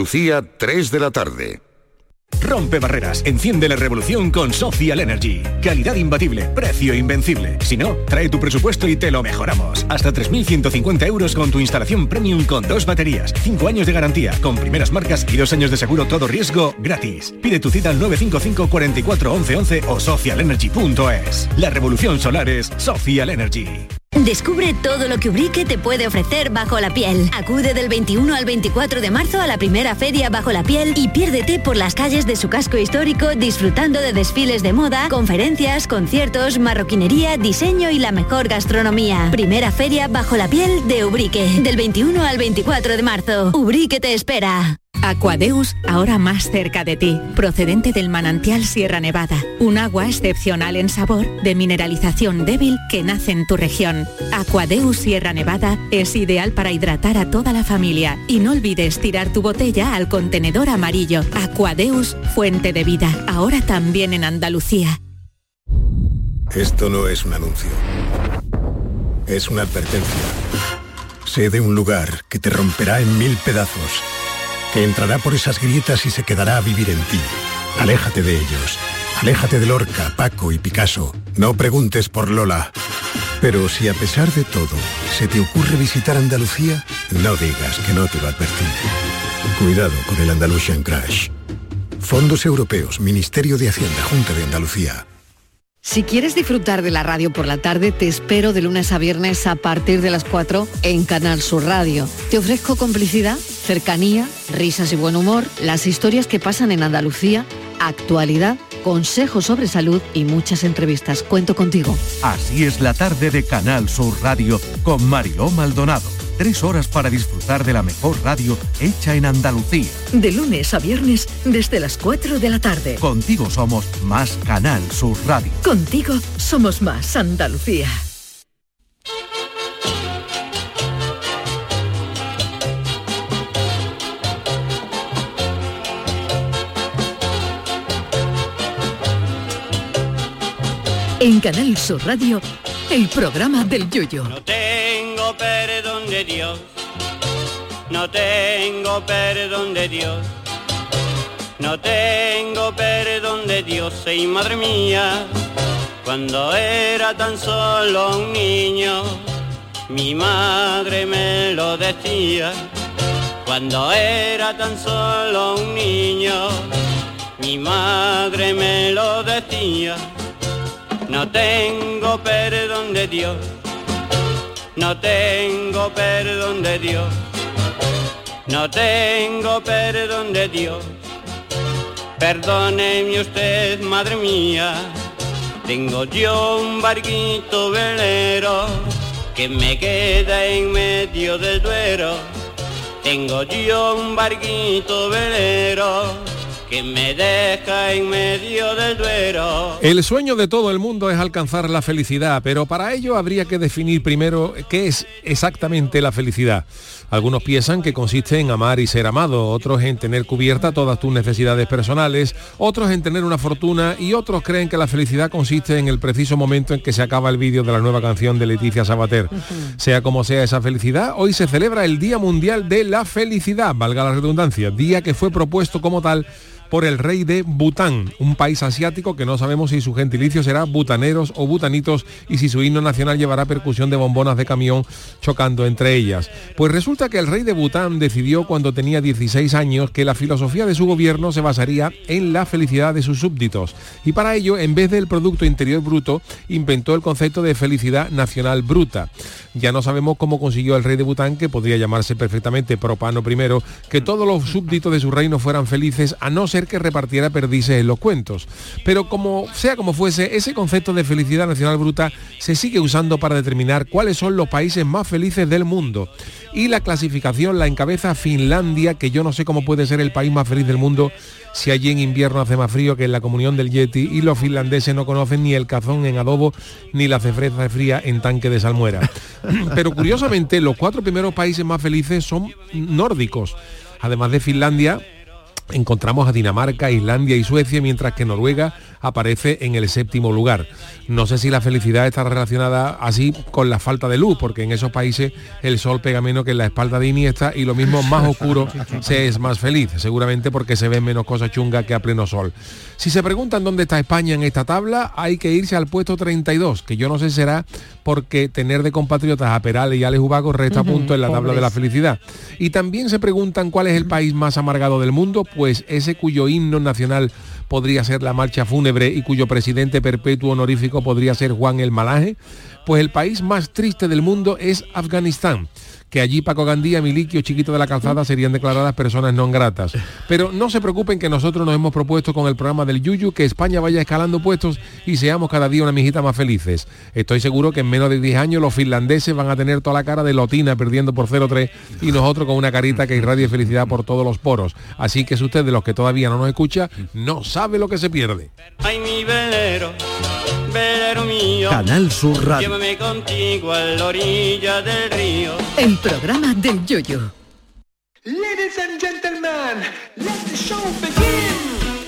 Lucía, 3 de la tarde. Rompe barreras, enciende la revolución con Social Energy. Calidad imbatible, precio invencible. Si no, trae tu presupuesto y te lo mejoramos. Hasta 3.150 euros con tu instalación premium con 2 baterías, 5 años de garantía, con primeras marcas y 2 años de seguro todo riesgo gratis. Pide tu cita al 955 44 11 11 o socialenergy.es. La revolución solar es Social Energy. Descubre todo lo que Ubrique te puede ofrecer bajo la piel. Acude del 21 al 24 de marzo a la primera feria Bajo la Piel y piérdete por las calles de su casco histórico disfrutando de desfiles de moda, conferencias, conciertos, marroquinería, diseño y la mejor gastronomía. Primera feria Bajo la Piel de Ubrique, del 21 al 24 de marzo. Ubrique te espera. Aquadeus, ahora más cerca de ti, procedente del manantial Sierra Nevada, un agua excepcional en sabor, de mineralización débil que nace en tu región. Aquadeus Sierra Nevada es ideal para hidratar a toda la familia y no olvides tirar tu botella al contenedor amarillo. Aquadeus, fuente de vida, ahora también en Andalucía. Esto no es un anuncio, es una advertencia. Sé de un lugar que te romperá en 1000 pedazos, que entrará por esas grietas y se quedará a vivir en ti. Aléjate de ellos. Aléjate de Lorca, Paco y Picasso. No preguntes por Lola. Pero si a pesar de todo se te ocurre visitar Andalucía, no digas que no te lo advertí. Cuidado con el Andalusian Crash. Fondos Europeos, Ministerio de Hacienda, Junta de Andalucía. Si quieres disfrutar de la radio por la tarde, te espero de lunes a viernes a partir de las 4 en Canal Sur Radio. Te ofrezco complicidad, cercanía, risas y buen humor, las historias que pasan en Andalucía, actualidad, consejos sobre salud y muchas entrevistas. Cuento contigo. Así es la tarde de Canal Sur Radio con Mariló Maldonado. 3 horas para disfrutar de la mejor radio hecha en Andalucía. De lunes a viernes desde las 4 de la tarde. Contigo somos más Canal Sur Radio. Contigo somos más Andalucía. En Canal Sur Radio, el programa del Yoyo. No tengo perdón de Dios, no tengo perdón de Dios, no tengo perdón de Dios, y madre mía, cuando era tan solo un niño, mi madre me lo decía, cuando era tan solo un niño, mi madre me lo decía. No tengo perdón de Dios, no tengo perdón de Dios, no tengo perdón de Dios. Perdóneme usted, madre mía, tengo yo un barquito velero que me queda en medio del Duero. Tengo yo un barquito velero que me deja en medio del Duero. El sueño de todo el mundo es alcanzar la felicidad, pero para ello habría que definir primero qué es exactamente la felicidad. Algunos piensan que consiste en amar y ser amado, otros en tener cubierta todas tus necesidades personales, otros en tener una fortuna y otros creen que la felicidad consiste en el preciso momento en que se acaba el vídeo de la nueva canción de Leticia Sabater. Sea como sea esa felicidad, hoy se celebra el Día Mundial de la Felicidad, valga la redundancia, día que fue propuesto como tal por el rey de Bután, un país asiático que no sabemos si su gentilicio será butaneros o butanitos y si su himno nacional llevará percusión de bombonas de camión chocando entre ellas. Pues resulta que el rey de Bután decidió cuando tenía 16 años que la filosofía de su gobierno se basaría en la felicidad de sus súbditos y para ello, en vez del Producto Interior Bruto, inventó el concepto de felicidad nacional bruta. Ya no sabemos cómo consiguió el rey de Bután, que podría llamarse perfectamente Propano I, que todos los súbditos de su reino fueran felices, a no ser que repartiera perdices en los cuentos. Pero como sea como fuese, ese concepto de felicidad nacional bruta se sigue usando para determinar cuáles son los países más felices del mundo. Y la clasificación la encabeza Finlandia, que yo no sé cómo puede ser el país más feliz del mundo si allí en invierno hace más frío que en la comunión del Yeti y los finlandeses no conocen ni el cazón en adobo ni la cefreza fría en tanque de salmuera. Pero curiosamente los 4 primeros países más felices son nórdicos. Además de Finlandia, encontramos a Dinamarca, Islandia y Suecia, mientras que Noruega aparece en el 7º lugar. No sé si la felicidad está relacionada así con la falta de luz, porque en esos países el sol pega menos que en la espalda de Iniesta y lo mismo más oscuro se es más feliz, seguramente porque se ven menos cosas chungas que a pleno sol. Si se preguntan dónde está España en esta tabla, hay que irse al puesto 32, que yo no sé si será porque tener de compatriotas a Perales y Alex Ubago resta puntos en la tabla de la felicidad. Y también se preguntan cuál es el país más amargado del mundo, pues ese cuyo himno nacional podría ser la marcha fúnebre y cuyo presidente perpetuo honorífico podría ser Juan el Malaje. Pues el país más triste del mundo es Afganistán, que allí Paco Gandía, Miliki o Chiquito de la Calzada serían declaradas personas no gratas. Pero no se preocupen, que nosotros nos hemos propuesto con el programa del Yuyu que España vaya escalando puestos y seamos cada día una mijita más felices. Estoy seguro que en menos de 10 años los finlandeses van a tener toda la cara de Lotina perdiendo por 0-3 y nosotros con una carita que irradie felicidad por todos los poros. Así que si usted de los que todavía no nos escucha, no sabe lo que se pierde. Ay, mi velero, velero mío, Canal Sur Radio. llévame contigo a la orilla del río. El programa del Yoyo. Ladies and gentlemen, let the show begin.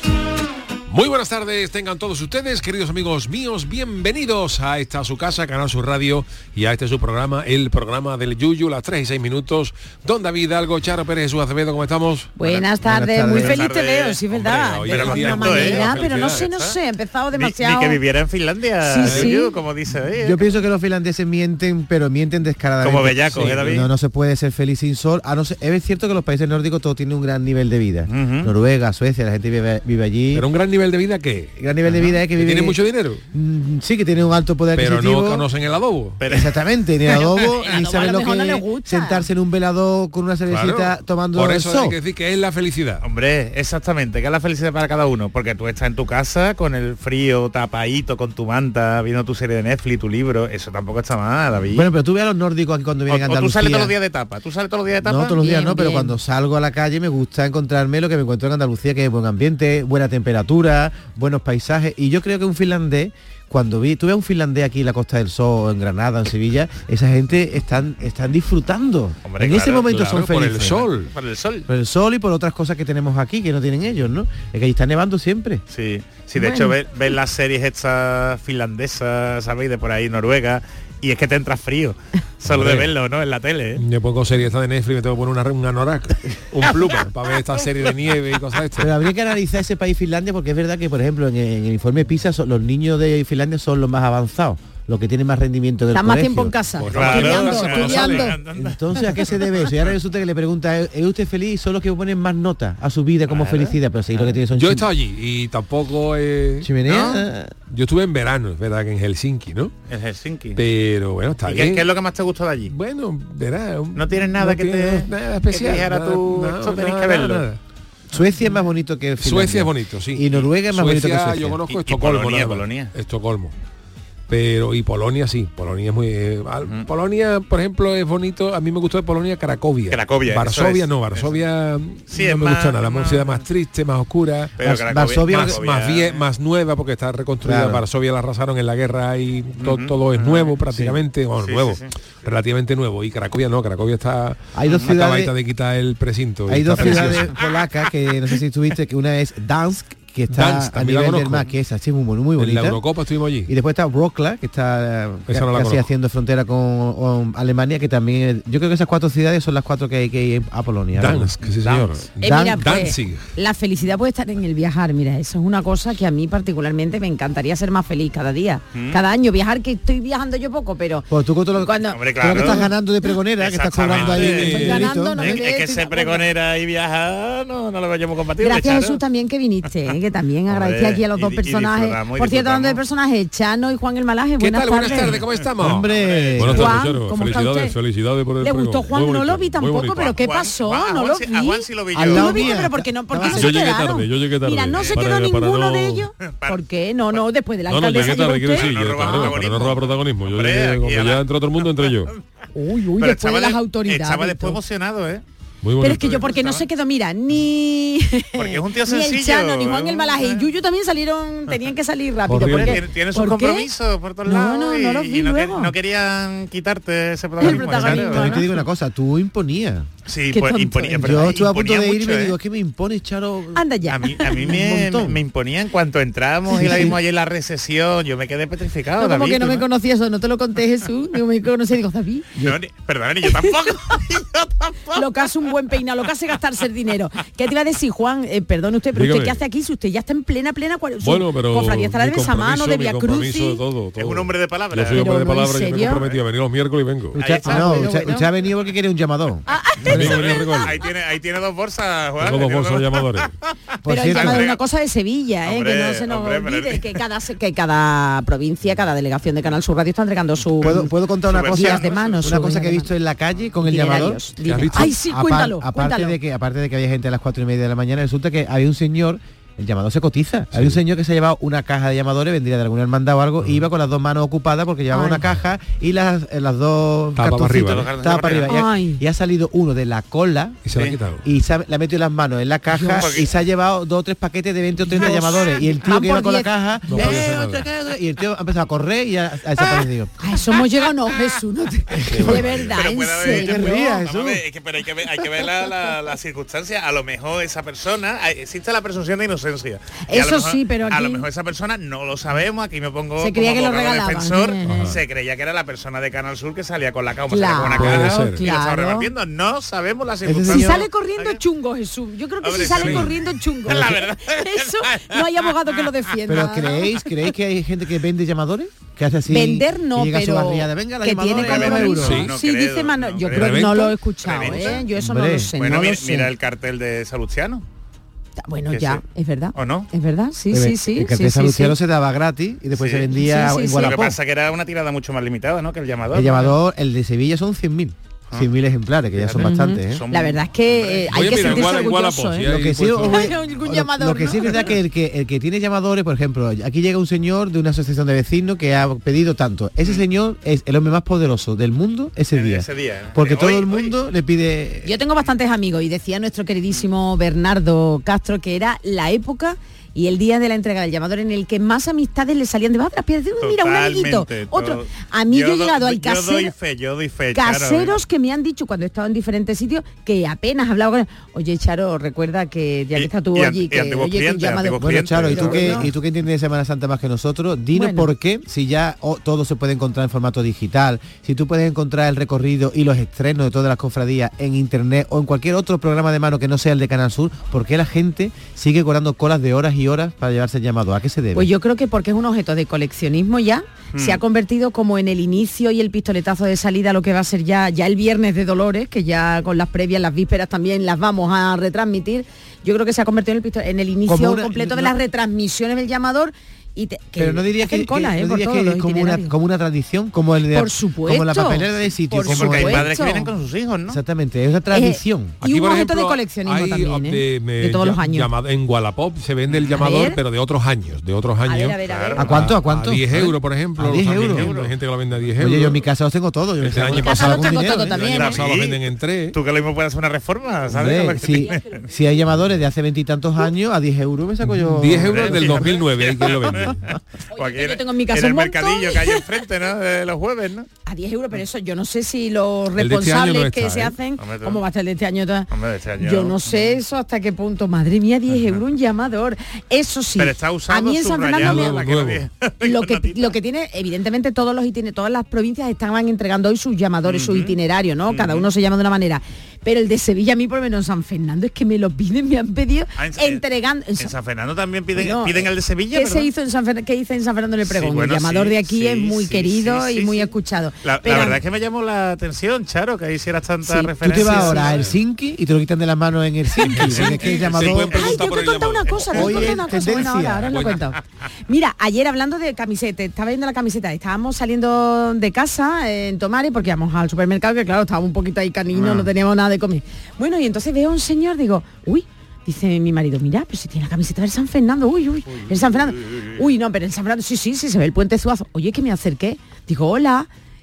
Muy buenas tardes, tengan todos ustedes, queridos amigos míos, bienvenidos a esta su casa, Canal Sur Radio, y a este su programa, el programa del Yuyu, las 3:06, Don David Hidalgo, Charo Pérez, Jesús Acevedo, ¿cómo estamos? Buenas tardes, muy feliz te veo, sí, verdad. Hombre, de alguna manera, pero no sé, he empezado demasiado. Ni que viviera en Finlandia, Sí. Yuyu, como dice ahí. Yo pienso que los finlandeses mienten, pero mienten descaradamente. Como bellacos, David. No se puede ser feliz sin sol. Es cierto que los países nórdicos todos tienen un gran nivel de vida. Noruega, Suecia, la gente vive allí. ¿Pero un gran nivel de vida qué? Gran nivel de vida es que vive... ¿Tiene mucho dinero? Sí, que tiene un alto poder pero adquisitivo. No conocen el adobo. Exactamente, ni el adobo, ni saben lo no les que gusta. sentarse en un velador con una cervecita Claro. tomando Por el eso sol. hay que decir que es la felicidad. Hombre, exactamente, que es la felicidad para cada uno, porque tú estás en tu casa con el frío, tapadito, con tu manta, viendo tu serie de Netflix, tu libro, eso tampoco está mal, David. Bueno, pero tú ves a los nórdicos aquí cuando vienen a o Andalucía. tú sales todos los días de tapa, No, todos los días Bien, no, pero bien. cuando salgo a la calle me gusta encontrarme lo que me encuentro en Andalucía, que es buen ambiente, buena temperatura, buenos paisajes. Y yo creo que un finlandés, cuando tú ves a un finlandés aquí en la Costa del Sol, en Granada, en Sevilla, esa gente están disfrutando. Hombre, En claro, ese momento claro, son por felices. el sol. Por el sol. Por el sol y por otras cosas que tenemos aquí que no tienen ellos, ¿no? Es que ahí está nevando siempre. Sí, de hecho ves las series estas finlandesas, ¿sabéis? De por ahí, Noruega, y es que te entras frío, solo de verlo, ¿no? En la tele, ¿eh? Me pongo serie esta de Netflix, me tengo que poner un anorak, un pluma, para ver esta serie de nieve y cosas de estas. Pero habría que analizar ese país Finlandia, porque es verdad que, por ejemplo, en el informe PISA los niños de Finlandia son los más avanzados, los que tienen más rendimiento del Está más colegio. tiempo en casa. Pues claro, estudiando. Entonces, ¿a qué se debe eso? Y ahora resulta que le pregunta, ¿es usted feliz? Son los que ponen más nota a su vida como felicidad, pero sí, lo que tiene son Yo he estado allí y tampoco chimenea. Yo estuve en verano, es verdad que en Helsinki, ¿no? En Helsinki. Pero bueno, está ¿Y bien. qué es lo que más te gustó de allí? Bueno, verá. No tienes nada que te... nada especial. que te dijera nada, tú, nada, esto tenéis nada, que verlo. nada. Suecia es más bonito que Finlandia. Suecia es bonito, sí. Y Noruega es más bonito que Suecia. Yo conozco Y Estocolmo. Polonia, nada más. Polonia. Estocolmo. Pero, y Polonia sí, Polonia es muy... Polonia, por ejemplo, es bonito, a mí me gustó de Polonia Cracovia. Cracovia, Varsovia eso es, no, Varsovia Sí, no es me más- gustó nada, más- una ciudad más triste, más oscura, Pero Cracovia- Varsovia- Cracovia- más nueva porque está reconstruida. Claro. Varsovia la arrasaron en la guerra y todo es nuevo prácticamente, bueno, Sí, nuevo, sí, sí. relativamente nuevo. Y Cracovia no, Cracovia está Hay dos acabadita ciudades- de quitar el precinto. y Hay dos está precioso. ciudades polacas que no sé si estuviste, que una es Dansk, que está Dansk, a también la nivel del conozco. mar, que es así muy En bonita. la Eurocopa estuvimos allí. Y después está Wrocław, que está Esa no la casi conozco. haciendo frontera con Alemania, que también yo creo que esas 4 ciudades son las 4 que hay que ir a Polonia. Dansk, sí señor. Mira, pues, Danzig. la felicidad puede estar en el viajar. Mira, eso es una cosa que a mí particularmente me encantaría ser más feliz cada día, cada año. Viajar, que estoy viajando yo poco, pero Pues tú con todo lo, cuando Hombre, todo lo que claro. estás ganando de pregonera, que estás cobrando ahí. Exactamente. Estoy ganando, no me Es que ves, ser pregonera y viajar no lo vayamos compatible. Gracias Charo. Jesús también que viniste, que también Hombre, agradecí aquí a los dos y personajes. disfrutamos, y Por cierto, hablando de disfrutamos. personajes, Chano y Juan el Malaje, ¿Qué buenas tal? tardes. Buenas tardes, ¿cómo estamos? Hombre, Buenas Juan, tardes, Charo. ¿cómo está Felicidades, usted? felicidades por el ¿Le pregón. gustó Juan? Muy No bonito, lo vi muy tampoco, bonito. pero ¿qué Juan- pasó? Juan- No lo vi. A Juan sí lo vi Al yo. lado ¿Lo viste? mía. Pero ¿por qué no, por qué Yo no se llegué quedaron? tarde, yo llegué tarde. Mira, no se Para- quedó para ninguno no- de ellos. ¿Por qué? No, después de la No, alcaldesa llegué tarde, llegó quiero usted. decir, No roba claro, para no protagonismo. robar protagonismo. Yo Hombre, llegué, aquí cuando a ya la- entró todo el mundo, entré yo. Uy, Pero después de las autoridades. Estaba y después todo. emocionado, ¿eh? Muy bonito. Pero es que yo, porque no se quedó, mira, ni Porque es un tío ni el sencillo, Chano, ni Juan ¿eh? el Malaje y Yuyu también salieron, tenían que salir rápido. ¿Por qué? porque- Tiene sus ¿por qué? compromisos por todos No, lados. no los vi y no, luego. no querían quitarte ese protagonismo. protagonismo, Charo. También ¿no? te digo una cosa, tú imponías. Sí, Qué pues tonto imponía, es. pero Yo estuve a punto imponía de irme mucho, y digo, ¿qué me impone, Charo? Anda ya. A mí me imponía en cuanto entramos y la vimos allí en la recesión, yo me quedé petrificado. No, como David, que no me ¿no? conocía eso, no te lo conté, Jesús. No me conocía, digo, David. Perdón, yo tampoco. Lo que hace un buen peinado, lo que hace gastarse el dinero. ¿Qué te iba a decir, Juan? Perdón usted, pero Dígame. ¿usted qué hace aquí? Si usted ya está en plena Bueno, pero cofradía estará de mi besamano, de compromiso, Via mi compromiso Crucis. de todo. Es un hombre de palabra. Yo soy hombre de Pero no, ¿en palabra, yo me serio? comprometí a venir los miércoles y vengo. Usted, usted ha venido porque quiere un llamador. Ahí tiene dos bolsas, Juan. Tengo dos bolsas de llamadores. Por Pero cierto, llamador es una cosa de Sevilla, Hombre, que no se nos hombre, olvide que cada provincia, cada delegación de Canal Sur Radio está entregando su ¿Puedo contar una cosa? guías de mano, Una cosa que he visto en la calle con el llamador. itinerarios. Dime. Ay, sí, cuéntalo, Aparte cuéntalo. de que había gente a las 4:30 de la mañana, resulta que había un señor. El llamador se cotiza. Había un señor que se ha llevado una caja de llamadores, vendría de alguna hermandad o algo, y iba con las dos manos ocupadas porque llevaba Ay. una caja y las dos Estaba para cartoncitos arriba, ¿no? estaba para arriba. Ay. Y ha salido uno de la cola Y se la ha quitado. y le ha metido las manos en la caja y se ha llevado 2 o 3 paquetes de 20 o 30 llamadores. Y el tío Van que iba por con la 10. caja, No podía hacer nada. y el tío ha empezado a correr y ha desaparecido. A eso hemos llegado, no, Jesús, no te- de verdad, Pero en puede haber serio. Te rías, Vamos a Jesús. ver, pero hay que ver la circunstancia. A lo mejor esa persona, existe la presunción de inocencia. Y a lo Eso mejor- sí, pero a lo aquí- mejor esa persona no lo sabemos. Aquí me pongo Se creía como que lo abogado regalaban. defensor. Ajá. Se creía que era la persona de Canal Sur que salía con la caja, Claro, con una puede caja ser. y lo estaba claro. repartiendo. No sabemos la Ese Si circunstancia. sale corriendo es chungo, Jesús. Yo creo que Hombre, si sale sí. corriendo es chungo. La verdad. Eso no hay abogado que lo defienda. Pero ¿creéis que hay gente que vende llamadores? Que hace así. Vender no, y llega a su pero barriada, venga, la que tiene llamadora, como 2 euros. Sí. No sí, creo, dice Mano. no Yo creo. creo que no lo he ¿Reventa? escuchado, ¿Reventa? Yo eso no Hombre. lo sé. Bueno, no lo sé. mira el cartel de Salustiano. Bueno, que ya, sí. es verdad. ¿O no? Es verdad, sí, El sí. cartel sí, de San sí, Luciano sí. se daba gratis y después Sí. se vendía Sí, sí, en sí. Lo que Wallapop. pasa que era una tirada mucho más limitada, ¿no? Que el llamador. El ¿no? llamador, el de Sevilla son 100.000. 100.000 ejemplares, que ya son bastantes. ¿eh? Son- La verdad es que hay Oye, que mira, sentirse igual en orgulloso, Wallapop, ¿eh? si Lo hay que sí, puesto- os voy- Hay algún lo llamador, que sí es ¿no? verdad que el que tiene llamadores, por ejemplo, aquí llega un señor de una asociación de vecinos que ha pedido tanto. Ese señor es el hombre más poderoso del mundo ese día. Ese día, ¿eh? Porque Hoy- todo el hoy- mundo le pide. Yo tengo bastantes amigos y decía nuestro queridísimo Bernardo Castro que era la época y el día de la entrega del llamador en el que más amistades le salían debajo de las piedras. Mira, un amiguito, Totalmente, otro. todo. A mí yo he do- llegado al Yo doy casero. fe, Charo, Caseros que me han dicho cuando he estado en diferentes sitios que apenas hablaba con él. Oye, Charo, recuerda que ya que está tú y allí, y que antiguos oye, que un clientes, llamado. antiguos Bueno, Charo, ¿y tú, Pero qué, ¿y tú qué entiendes de Semana Santa más que nosotros? Dinos Bueno. por qué, si ya todo se puede encontrar en formato digital, si tú puedes encontrar el recorrido y los estrenos de todas las cofradías en internet o en cualquier otro programa de mano que no sea el de Canal Sur, ¿por qué la gente sigue cobrando colas de horas y horas para llevarse el llamado? ¿A qué se debe? Pues yo creo que porque es un objeto de coleccionismo ya, se ha convertido como en el inicio y el pistoletazo de salida a lo que va a ser ya el viernes de Dolores, que ya con las previas, las vísperas también las vamos a retransmitir. Yo creo que se ha convertido en el inicio Como una- completo de no- las retransmisiones del llamador. Y Pero no diría que, cola, no por diría todos que los es como itinerarios. como una tradición, como el de Por supuesto, como la papelera de sitio, por como Porque hay supuesto. padres que vienen con sus hijos, ¿no? exactamente, es una tradición. Y un por objeto de ejemplo, coleccionismo hay también, de todos los años. En Wallapop se vende el llamador, ver. pero de otros años, A ver, a ver. ¿A cuánto? ¿A cuánto? A 10 A ver. euros, por ejemplo. ¿A 10 también euros? Hay gente que lo vende a 10 euros. Oye, yo en mi casa los tengo todos. Yo Este me año saco pasado algún tengo dinero, todo ¿eh? también, El año ¿eh? pasado lo venden en 3. Tú que lo mismo puedes hacer una reforma, ¿sabes? Hombre, si hay llamadores de hace 20 y tantos años, a 10 euros me saco yo. 10 euros del 2009, hay quien lo vende. O aquí yo tengo en mi casa en el un montón. mercadillo que hay enfrente, ¿no? De los jueves, ¿no? A 10 euros, pero eso yo no sé si los El de este año responsables no que está, se ¿eh? hacen, Hombre, tú. ¿cómo va a estar de este año? Hombre, de este año. Yo no sé eso hasta qué punto. Madre mía, 10 euros un llamador. Eso sí. Pero está usado, a mí en San Fernando subrayado, la que no nuevo. viene. lo que tiene, evidentemente todas las provincias estaban entregando hoy sus llamadores, su itinerario, ¿no? Cada uno se llama de una manera. Pero el de Sevilla, a mí por lo menos en San Fernando, es que me lo piden, me han pedido Ah, entregando. En San Fernando también piden, Bueno, piden el de Sevilla, ¿Qué ¿verdad? se hizo en San Fernando? ¿Qué hice en San Fernando en el pregón? Sí, bueno, el llamador sí, de aquí sí, es muy sí, querido sí, y muy sí. escuchado. La Pero- verdad es que me llamó la atención, Charo, que hicieras tanta Sí. Tú referencia. te vas ahora a Helsinki y te lo quitan de las manos en Helsinki. Porque es que el llamador. pueden Ay, preguntar tengo por que el contar una llamador. cosa, tengo que Hoy contar es una cosa. Bueno, tendencia. ahora lo Bueno. cuento. Mira, ayer hablando de camiseta, estaba viendo la camiseta, estábamos saliendo de casa en Tomares porque íbamos al supermercado, que claro, estábamos un poquito ahí caninos, no teníamos nada de comer. Bueno, y entonces veo a un señor, digo, uy, dice mi marido, mira, pero si tiene la camiseta del San Fernando, uy, el San Fernando. Uy, no, pero el San Fernando, sí, se ve el puente Zuazo. Oye, que me acerqué, digo, hola.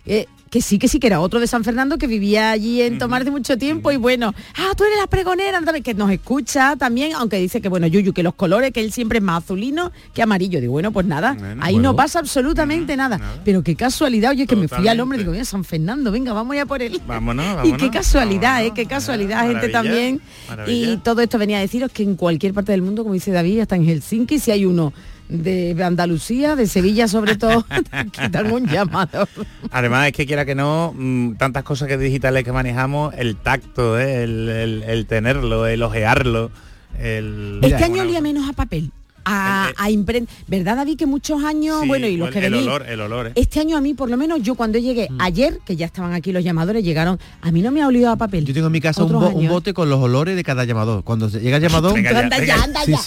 que sí, que era otro de San Fernando que vivía allí en Tomar de mucho tiempo y bueno, tú eres la pregonera, que nos escucha también, aunque dice que bueno, Yuyu, que los colores, que él siempre es más azulino que amarillo. Digo, bueno, pues nada, ahí no pasa absolutamente nada. Pero qué casualidad, oye, que me fui al hombre, digo, mira, San Fernando, venga, vamos ya por él. Vámonos. Y qué casualidad, qué casualidad, gente también. Maravilla. Y todo esto venía a deciros que en cualquier parte del mundo, como dice David, hasta en Helsinki, si hay uno de Andalucía, de Sevilla sobre todo, quitarme un llamado. Además es que quiera que no, tantas cosas que digitales que manejamos, el tacto, el tenerlo, el ojearlo. Este año olía menos a papel. A imprenta, ¿verdad, David? Que muchos años, sí, bueno, y los que venís, el olor. Este año a mí, por lo menos, yo cuando llegué ayer, que ya estaban aquí los llamadores, llegaron, a mí no me ha olido a papel. Yo tengo en mi casa un bote con los olores de cada llamador. Cuando llega el llamador, anda ya.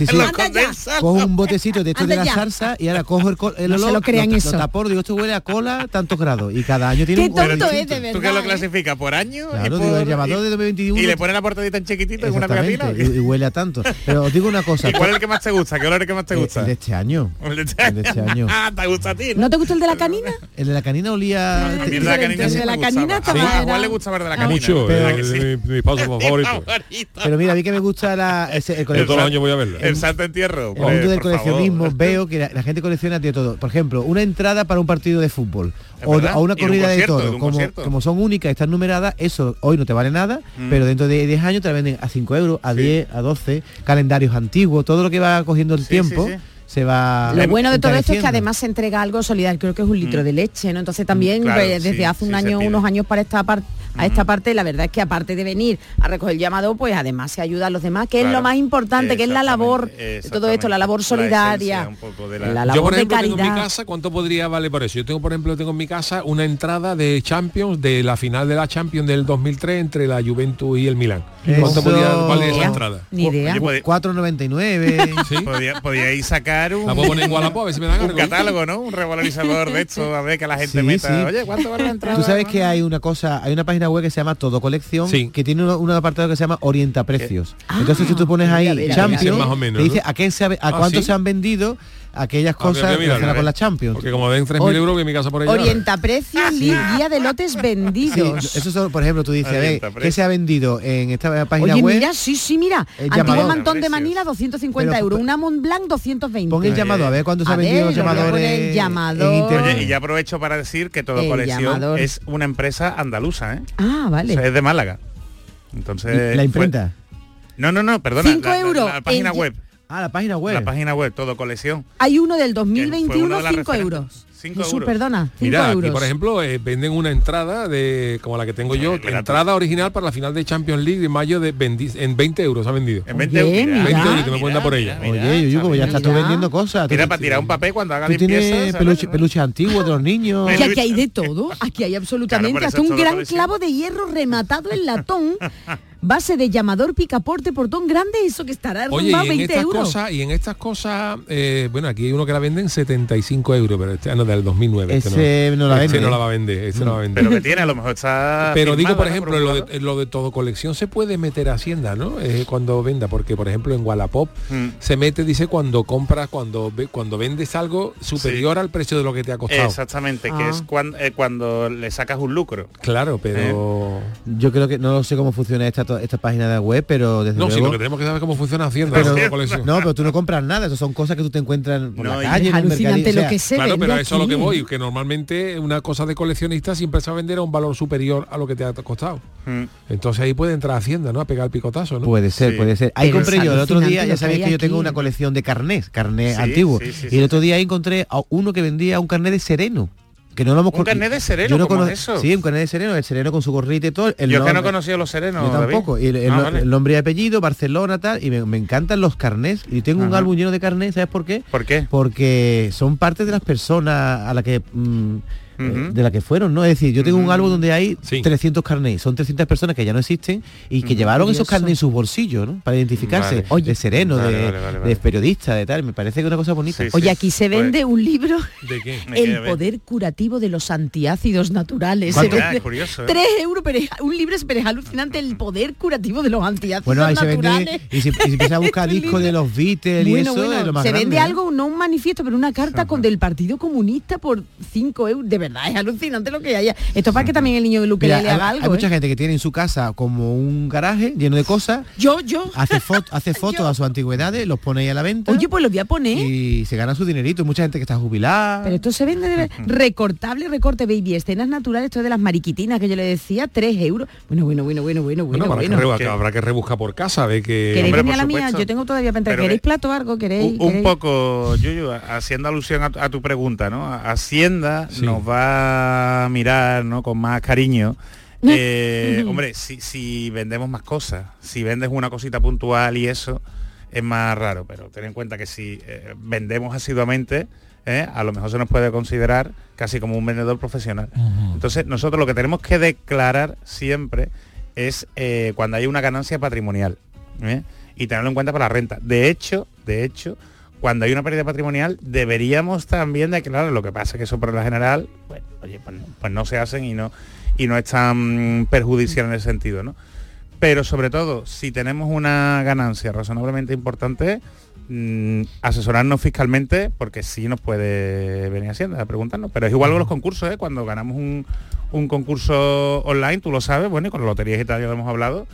cojo un botecito de esto de la salsa y ahora cojo el olor, no se lo crean eso. Lo tapo, digo, esto huele a cola tantos grados. Y cada año tiene un olor distinto. ¿Tú qué lo clasificas? ¿Por año? Claro, digo, el llamador de 2021. Y le ponen la portadita en chiquitito en una pegatina. Y huele a tanto. Pero os digo una cosa. ¿Y cuál es el que más te gusta? ¿Qué olor es el que más te gusta? El de este año. El de este año. ¿Te gusta a ti? ¿No te gusta el de la canina? El de la canina olía... El de la canina estaba... ¿A cuál le gusta ver de la canina? Mucho, mi paso favorito. Pero mira, a mí que me gusta el todos los años voy a verlo. El santo entierro. El mundo del coleccionismo, veo que la gente colecciona de todo. Por ejemplo, una entrada para un partido de fútbol o una corrida de toros, como son únicas, están numeradas, eso hoy no te vale nada, pero dentro de 10 años te la venden a 5 euros, a 10, a 12, calendarios antiguos, todo lo que va cogiendo el tiempo. Se va. Lo bueno de todo esto es que además se entrega algo solidario, creo que es un litro de leche, ¿no? Entonces también desde hace unos años para esta parte, la verdad es que aparte de venir a recoger el llamado, pues además se ayuda a los demás, que es lo más importante, que es la labor de todo esto, la labor solidaria, la labor yo, por ejemplo, de caridad. tengo en mi casa, ¿cuánto podría valer por eso? Yo tengo, por ejemplo, en mi casa una entrada de Champions, de la final de la Champions del 2003 entre la Juventus y el Milán. ¿Cuánto podría valer esa entrada? Ni idea. 4,99. Podíais sacar la puedo poner en Wallapop, a ver si me dan un catálogo, ¿no? Un revalorizador de esto, a ver que la gente meta. Oye, ¿cuánto vale la entrada? Tú sabes que hay una página web que se llama Todo Colección, que tiene un apartado que se llama Orienta Precios. Entonces si tú pones ahí Champions, más o menos, te dice a cuánto se han vendido aquellas cosas relacionadas con la Champions. Porque como den 3.000 euros, que mi casa por allá. Orienta precios, guía de lotes vendidos. Sí, eso son, por ejemplo, tú dices, a ver, ¿qué se ha vendido en esta página web? Mira, mira. Antiguo mantón de Manila, 250 euros. Una Mont Blanc, 220. Pon el llamado, a ver cuánto se ha vendido los llamadores en internet. Oye, y ya aprovecho para decir que Todo Colección es una empresa andaluza, ¿eh? Ah, vale. O sea, es de Málaga. Entonces... ¿La imprenta? No, perdona. 5 euros. La página web. La página web. La página web, Todo Colección. Hay uno del 2021, 5 euros. 5 Jesús, euros. Perdona, 5 Mira, euros. aquí, por ejemplo, venden una entrada como la que tengo yo, entrada original para la final de Champions League de mayo en 20 euros ha vendido. En 20 euros. 20 euros que me cuenta por ella. Oye, Yuyu, ya estás tú vendiendo cosas. Mira, para tirar un papel cuando haga tú limpieza. Tienes peluches antiguos de los niños. Y aquí hay de todo, aquí hay absolutamente, Claro, hasta un gran colección. clavo de hierro rematado en latón, base de llamador, picaporte, portón grande, eso que estará arrumbado 20 euros. Y en estas cosas, bueno, aquí hay uno que la venden 75 euros, pero este año del 2009. No la vende. No la va a vender, no la va a vender. Pero que tiene, a lo mejor está... Pero digo, por firmada, ejemplo, en lo de Todo Colección se puede meter Hacienda, ¿no? Cuando venda, porque por ejemplo en Wallapop se mete, dice, cuando compras, cuando vendes algo superior al precio de lo que te ha costado. Exactamente, que es cuando le sacas un lucro. Claro, pero... Yo creo que no sé cómo funciona esta página de web, pero desde luego... No, sí, lo que tenemos que saber cómo funciona Hacienda. No, pero tú no compras nada, eso son cosas que tú te encuentras por la calle, es alucinante lo que se claro, vende pero eso es lo que aquí. voy, que normalmente una cosa de coleccionista siempre se va a vender a un valor superior a lo que te ha costado. Entonces ahí puede entrar Hacienda, ¿no? A pegar el picotazo, ¿no? Puede ser. Ahí Pero compré yo el otro día, ya alucinante sabéis lo que que yo hay tengo aquí. una colección de carnés antiguos. Y el otro día ahí encontré a uno que vendía un carnet de sereno. Que no lo hemos ¿Un carnet de sereno? Yo no ¿Cómo conozco es eso? Sí, un carnet de sereno, el sereno con su gorrita y todo. Yo que no conocía los serenos. Yo tampoco. Y el nombre y apellido, Barcelona, tal. Y me encantan los carnés. Y tengo un álbum lleno de carnés, ¿sabes por qué? ¿Por qué? Porque son parte de las personas a la que... de la que fueron, ¿no? Es decir, yo tengo un álbum donde hay 300 carnés, son 300 personas que ya no existen y que llevaron esos carnés en sus bolsillos, ¿no? Para identificarse, de sereno, de periodista, de tal, me parece que es una cosa bonita. Oye, aquí se vende un libro, ¿de qué? El poder curativo de los antiácidos naturales. ¿Cuánto? Se vende Curioso, 3 euros, pero un libro pero es alucinante, el poder curativo de los antiácidos bueno, ahí se naturales. vende, y si empieza a buscar discos de los Beatles y eso es lo más se grande, vende ¿eh? algo, no un manifiesto, pero una carta con del Partido Comunista por 5 euros. De verdad, es alucinante lo que hay. Esto es para que también el niño del ukelele haga algo. Hay mucha gente que tiene en su casa como un garaje lleno de cosas. Yo. Hace fotos a sus antigüedades, los pone ahí a la venta. Oye, pues los voy a poner. Y se gana su dinerito. Mucha gente que está jubilada. Pero esto se vende de recortable, recorte baby, escenas naturales, esto de las mariquitinas que yo le decía, 3 euros. Bueno. Habrá que rebuscar por casa, de que... ¿Queréis venir a la mía? Yo tengo todavía para entrar. ¿Queréis plato o algo? ¿Queréis? Un poco, Yuyu, haciendo alusión a tu pregunta, ¿no? Hacienda nos va a mirar, ¿no?, con más cariño. Hombre, si vendemos más cosas, si vendes una cosita puntual y eso, es más raro, pero ten en cuenta que si vendemos asiduamente, a lo mejor se nos puede considerar casi como un vendedor profesional. Entonces, nosotros lo que tenemos que declarar siempre es cuando hay una ganancia patrimonial, y tenerlo en cuenta para la renta. De hecho, cuando hay una pérdida patrimonial, deberíamos también declarar. Lo que pasa es que eso por lo general, pues no se hacen y no es tan perjudicial en ese sentido, ¿no? Pero sobre todo, si tenemos una ganancia razonablemente importante, asesorarnos fiscalmente, porque sí nos puede venir Hacienda a preguntarnos. Pero es igual con los concursos, cuando ganamos un concurso online, tú lo sabes, bueno, y con las loterías y tal ya lo hemos hablado,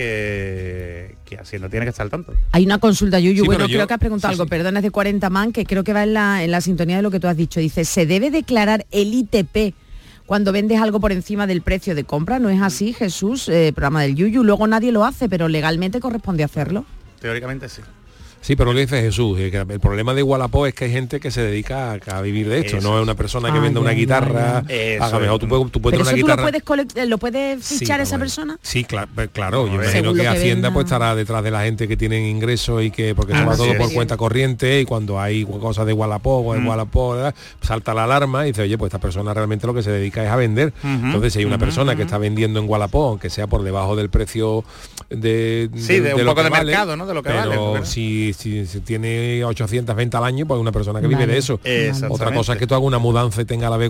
que Hacienda tiene que estar al tanto. Hay una consulta, Yuyu, creo que has preguntado algo, perdón, es de 40 man, que creo que va en la sintonía de lo que tú has dicho. Dice, ¿se debe declarar el ITP cuando vendes algo por encima del precio de compra? ¿No es así, Jesús? Programa del Yuyu, luego nadie lo hace, pero legalmente corresponde hacerlo. Teóricamente sí. Sí, pero lo que dice Jesús, que el problema de Wallapop es que hay gente que se dedica a vivir de esto, no es una persona que venda una guitarra, haga mejor, tú puedes tener una guitarra. ¿Lo puedes fichar esa persona? Sí, claro, yo imagino que Hacienda pues estará detrás de la gente que tiene ingresos y que, porque se va todo por cuenta corriente, y cuando hay cosas de Wallapop o en Wallapop, salta la alarma y dice, oye, pues esta persona realmente lo que se dedica es a vender. Entonces, si hay una persona que está vendiendo en Wallapop, aunque sea por debajo del precio de un poco de mercado, ¿no? De lo que vale. Pero si tiene 800 ventas al año, pues una persona que vive de eso. Otra cosa es que tú hagas una mudanza y tenga la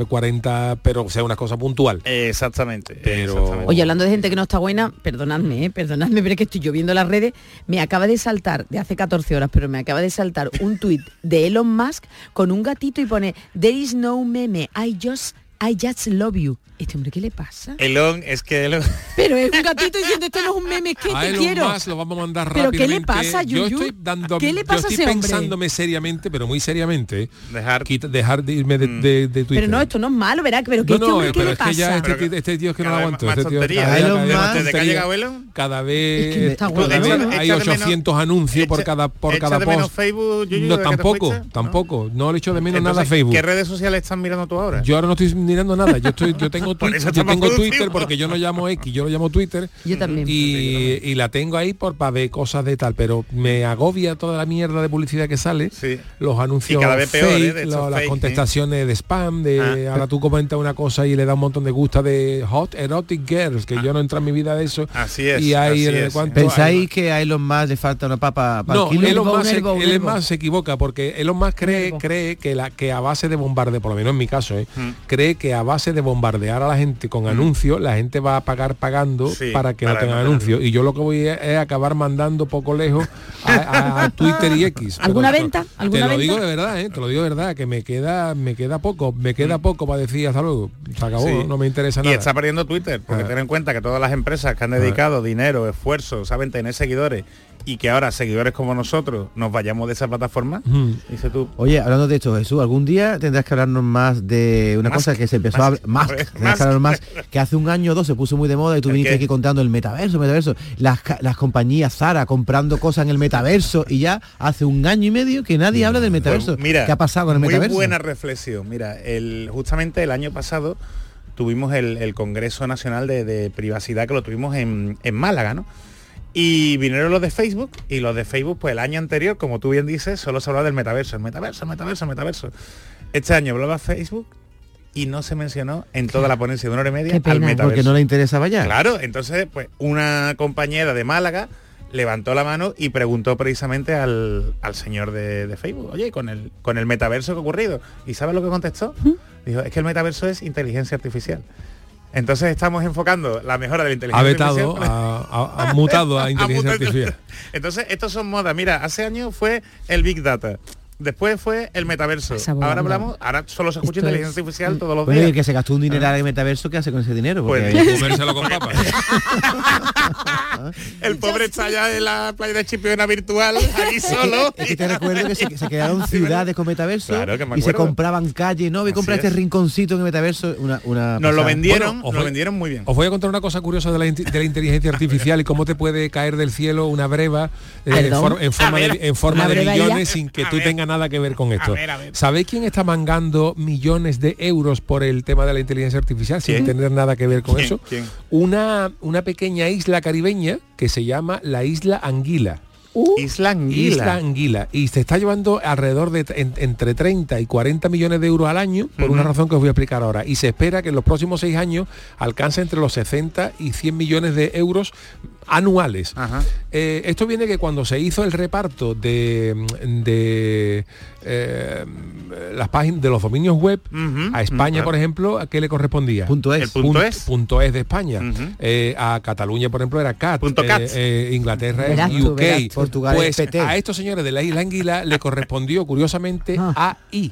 B40, pero sea una cosa puntual. Exactamente. Oye, hablando de gente que no está buena, perdonadme, pero es que estoy yo viendo las redes, me acaba de saltar, de hace 14 horas, pero me acaba de saltar un tuit de Elon Musk con un gatito y pone, there is no meme, I just love you. Este hombre, ¿qué le pasa? Elon. Pero es un gatito diciendo, esto no es un meme, es que te quiero. Más lo vamos a mandar ¿Pero rápidamente. qué le pasa, Yuyu? ¿Qué le pasa a ese hombre? Pensándome seriamente, pero muy seriamente, dejar de irme de Twitter. Pero no, esto no es malo, ¿verdad? Pero que este hombre, ¿qué le pasa? Es que ya este tío es que no lo aguanto. ¿Desde que ha llegado Elon? Cada vez hay 800 anuncios por cada post. Facebook, no, tampoco. No le echo de menos nada a Facebook. ¿Qué redes sociales estás mirando tú ahora? Yo ahora no estoy mirando nada. Yo tengo Twitter porque yo no llamo X, yo lo llamo Twitter. Yo también. Y la tengo ahí para ver cosas de tal, pero me agobia toda la mierda de publicidad que sale, los anuncios cada vez peor, fake, las contestaciones de spam, ahora tú comentas una cosa y le da un montón de gusta de Hot Erotic Girls, que yo no entro en mi vida de eso. Así es. Y hay ¿pensáis que a Elon Musk le falta una papa para el kilo? Elon Musk se equivoca, porque Elon Musk cree que a base de bombardear, por lo menos en mi caso, cree que a base de bombardear a la gente con anuncios, la gente va a pagando para que no tengan anuncios. Y yo lo que voy es acabar mandando poco lejos a Twitter y X. ¿Alguna venta? Te lo digo de verdad, que me queda poco para decir hasta luego. Se acabó, no me interesa nada. Y está perdiendo Twitter, porque ten en cuenta que todas las empresas que han dedicado dinero, esfuerzo, saben tener seguidores, y que ahora seguidores como nosotros nos vayamos de esa plataforma, dice tú. Oye, hablando de esto, Jesús, algún día tendrás que hablarnos más de una cosa que se empezó a hablar más, que hace un año o dos se puso muy de moda y tú viniste aquí contando el metaverso, las compañías Zara comprando cosas en el metaverso, y ya hace un año y medio que nadie habla del metaverso. Pues mira, ¿qué ha pasado con el metaverso? Muy buena reflexión. Mira, justamente el año pasado tuvimos el Congreso Nacional de Privacidad, que lo tuvimos en Málaga, ¿no? Y vinieron los de Facebook, y los de Facebook, pues el año anterior, como tú bien dices, solo se hablaba del metaverso. Este año hablaba Facebook y no se mencionó en toda la ponencia de 1 hora y media al metaverso. Porque no le interesaba ya. Claro, entonces pues una compañera de Málaga levantó la mano y preguntó precisamente al señor de Facebook, oye, con el metaverso que ha ocurrido. ¿Y sabes lo que contestó? Dijo, es que el metaverso es inteligencia artificial. Entonces estamos enfocando la mejora de la inteligencia artificial. Ha mutado a inteligencia artificial. Entonces, estos son modas. Mira, hace años fue el Big Data. Después fue el metaverso. Ahora solo se escucha inteligencia artificial todos los bueno, días. Y el que se gastó un dineral en el metaverso, ¿qué hace con ese dinero? Pues comérselo con papas. El pobre está ya en la playa de Chipiona virtual, aquí solo. Es que te recuerdo que se quedaron ciudades con metaverso, claro, que me y se acuerdo. compraban calles, ¿no? Voy a comprar este rinconcito en el metaverso. Nos lo vendieron, Bueno, lo vendieron muy bien. Os voy a contar una cosa curiosa de la inteligencia artificial y cómo te puede caer del cielo una breva en forma de millones sin que tú tengas nada que ver con esto. A ver. ¿Sabéis quién está mangando millones de euros por el tema de la inteligencia artificial sin tener nada que ver con eso? ¿Quién? Una pequeña isla caribeña que se llama la Isla Anguila. Isla Anguila. Isla Anguila. Y se está llevando alrededor de entre 30 y 40 millones de euros al año por una razón que os voy a explicar ahora. Y se espera que en los próximos 6 años alcance entre los 60 y 100 millones de euros anuales. Esto viene que cuando se hizo el reparto de las páginas de los dominios web a España, por ejemplo, ¿a qué le correspondía? .es. Punto es de España. A Cataluña, por ejemplo, era CAT. Inglaterra es UK. Portugal pues es PT. a estos señores de la Isla Anguila le correspondió curiosamente AI.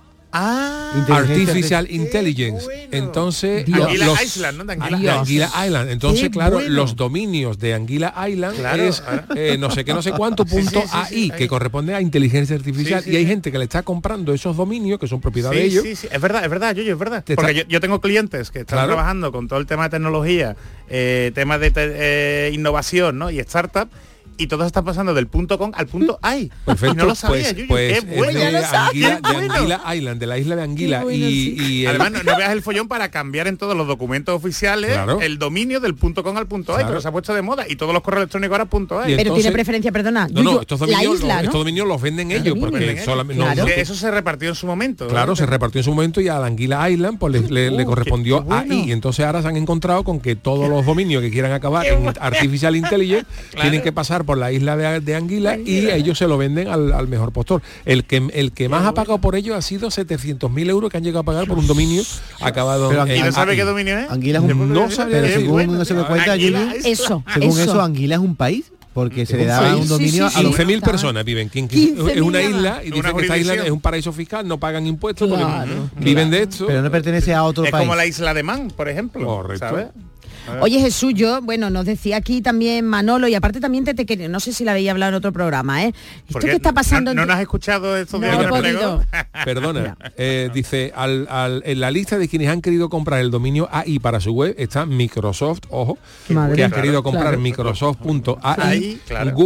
Artificial Intelligence. Bueno. Entonces Anguila Island, ¿no? De Anguila Island. Entonces, Qué claro, bueno. los dominios de Anguila Island es no sé qué, no sé cuánto punto AI, que corresponde a inteligencia artificial. Y hay gente que le está comprando esos dominios que son propiedad de ellos. Sí, es verdad, Yoyo, es verdad. Porque yo tengo clientes que están trabajando con todo el tema de tecnología, temas de innovación, ¿no? Y startup. Y todos están pasando del .com al .ai. Perfecto, y no lo sabía, Yuyu. pues Qué bueno. de Anguila Island, de la isla de Anguila. Bueno, y además no veas el follón para cambiar en todos los documentos oficiales el dominio del .com al .ai, pero se ha puesto de moda y todos los correos electrónicos ahora .ai. Pero tiene preferencia, perdona. No, estos dominios, la isla, estos dominios los venden ellos porque solamente eso se repartió en su momento. Claro, se repartió en su momento y a la Anguila Island pues le correspondió AI. Y entonces ahora se han encontrado con que todos los dominios que quieran acabar en Artificial Intelligence tienen que pasar por la isla de Anguila y ellos se lo venden al mejor postor. El que más ha pagado por ello ha sido 700.000 euros que han llegado a pagar por un dominio acabado. Pero ¿Y no sabe qué dominio es? Anguila es un... No sabía pero según se me cuenta, según eso, Anguila es un país. Porque se le daba un dominio a 15.000 personas viven. Es una isla y dicen que esta isla es un paraíso fiscal, no pagan impuestos porque viven de esto. Pero no pertenece a otro país. Es como la isla de Man, por ejemplo. Correcto. ¿Sabes? Oye, Jesús, nos decía aquí también Manolo, y aparte también te quería, no sé si la había hablado en otro programa, ¿Esto qué está pasando? ¿No has escuchado estos días? Perdona, dice, en la lista de quienes han querido comprar el dominio AI para su web está Microsoft, ojo, que ha querido comprar Microsoft.ai,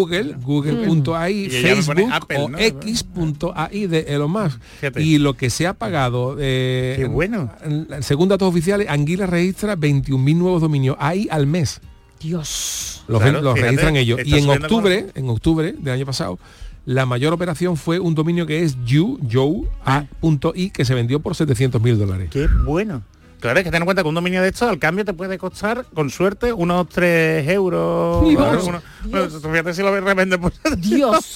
Google.ai, Facebook Apple, o ¿no? X.ai de Elon Musk. Fíjate. Y lo que se ha pagado, Qué bueno. según datos oficiales, Anguila registra 21.000 nuevos dominios AI al mes. Dios. Los Fíjate, registran ellos. Y en subiendo octubre del año pasado, la mayor operación fue un dominio que es you.ai, que se vendió por $700.000. Qué bueno. Claro, es que ten en cuenta que un dominio de estos al cambio te puede costar, con suerte, unos 3 euros. Dios, bueno, fíjate si lo revende por... Dios.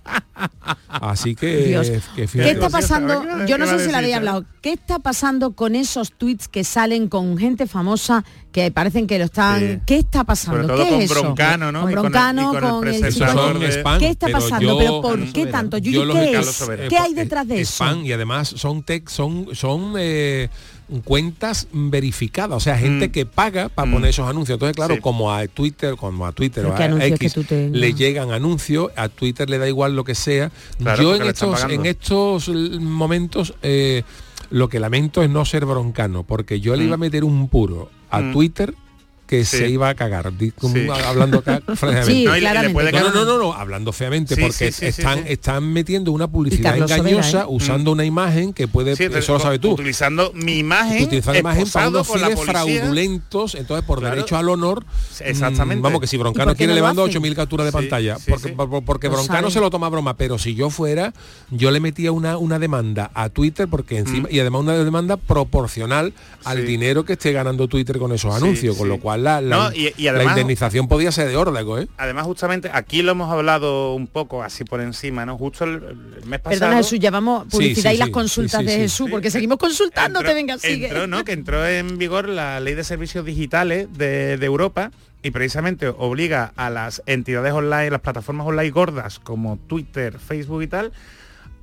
Así que, ¿Qué está pasando? Yo no sé si la había hablado. ¿Qué está pasando con esos tweets que salen con gente famosa que parecen que lo están? Sí. ¿Qué está pasando? Sobre todo ¿Qué con es eso? Broncano, ¿no? Con Y con Broncano, el con el presentador chico. son spam, ¿Qué está pero pasando? ¿Pero por qué Soberano. tanto? Yo lo ¿Qué Carlos es? Soberano. ¿Qué hay detrás de eso? Spam, y además son cuentas verificadas, o sea, gente que paga para poner esos anuncios. Entonces, claro, como a Twitter o a X le llegan anuncios, a Twitter le da igual lo que sea. Claro, yo en estos momentos lo que lamento es no ser broncano, porque yo le iba a meter un puro a Twitter que se iba a cagar, hablando acá francamente. No, hablando feamente, porque están metiendo una publicidad engañosa usando una imagen que puede, eso lo sabes tú. Utilizando mi imagen, para unos fines fraudulentos, entonces por derecho al honor, exactamente. Vamos, que si Broncano quiere le mando 8.000 capturas de pantalla, porque Broncano se lo toma a broma, pero si yo fuera, yo le metía una demanda a Twitter, porque encima, y además una demanda proporcional al dinero que esté ganando Twitter con esos anuncios, con lo cual la indemnización podía ser de órdago, Además, justamente, aquí lo hemos hablado un poco así por encima, ¿no? Justo el mes pasado... Perdona, Jesús, llevamos publicidad y las consultas de Jesús, porque seguimos consultándote, venga, sigue. Que entró en vigor la Ley de Servicios Digitales de Europa, y precisamente obliga a las entidades online, las plataformas online gordas, como Twitter, Facebook y tal,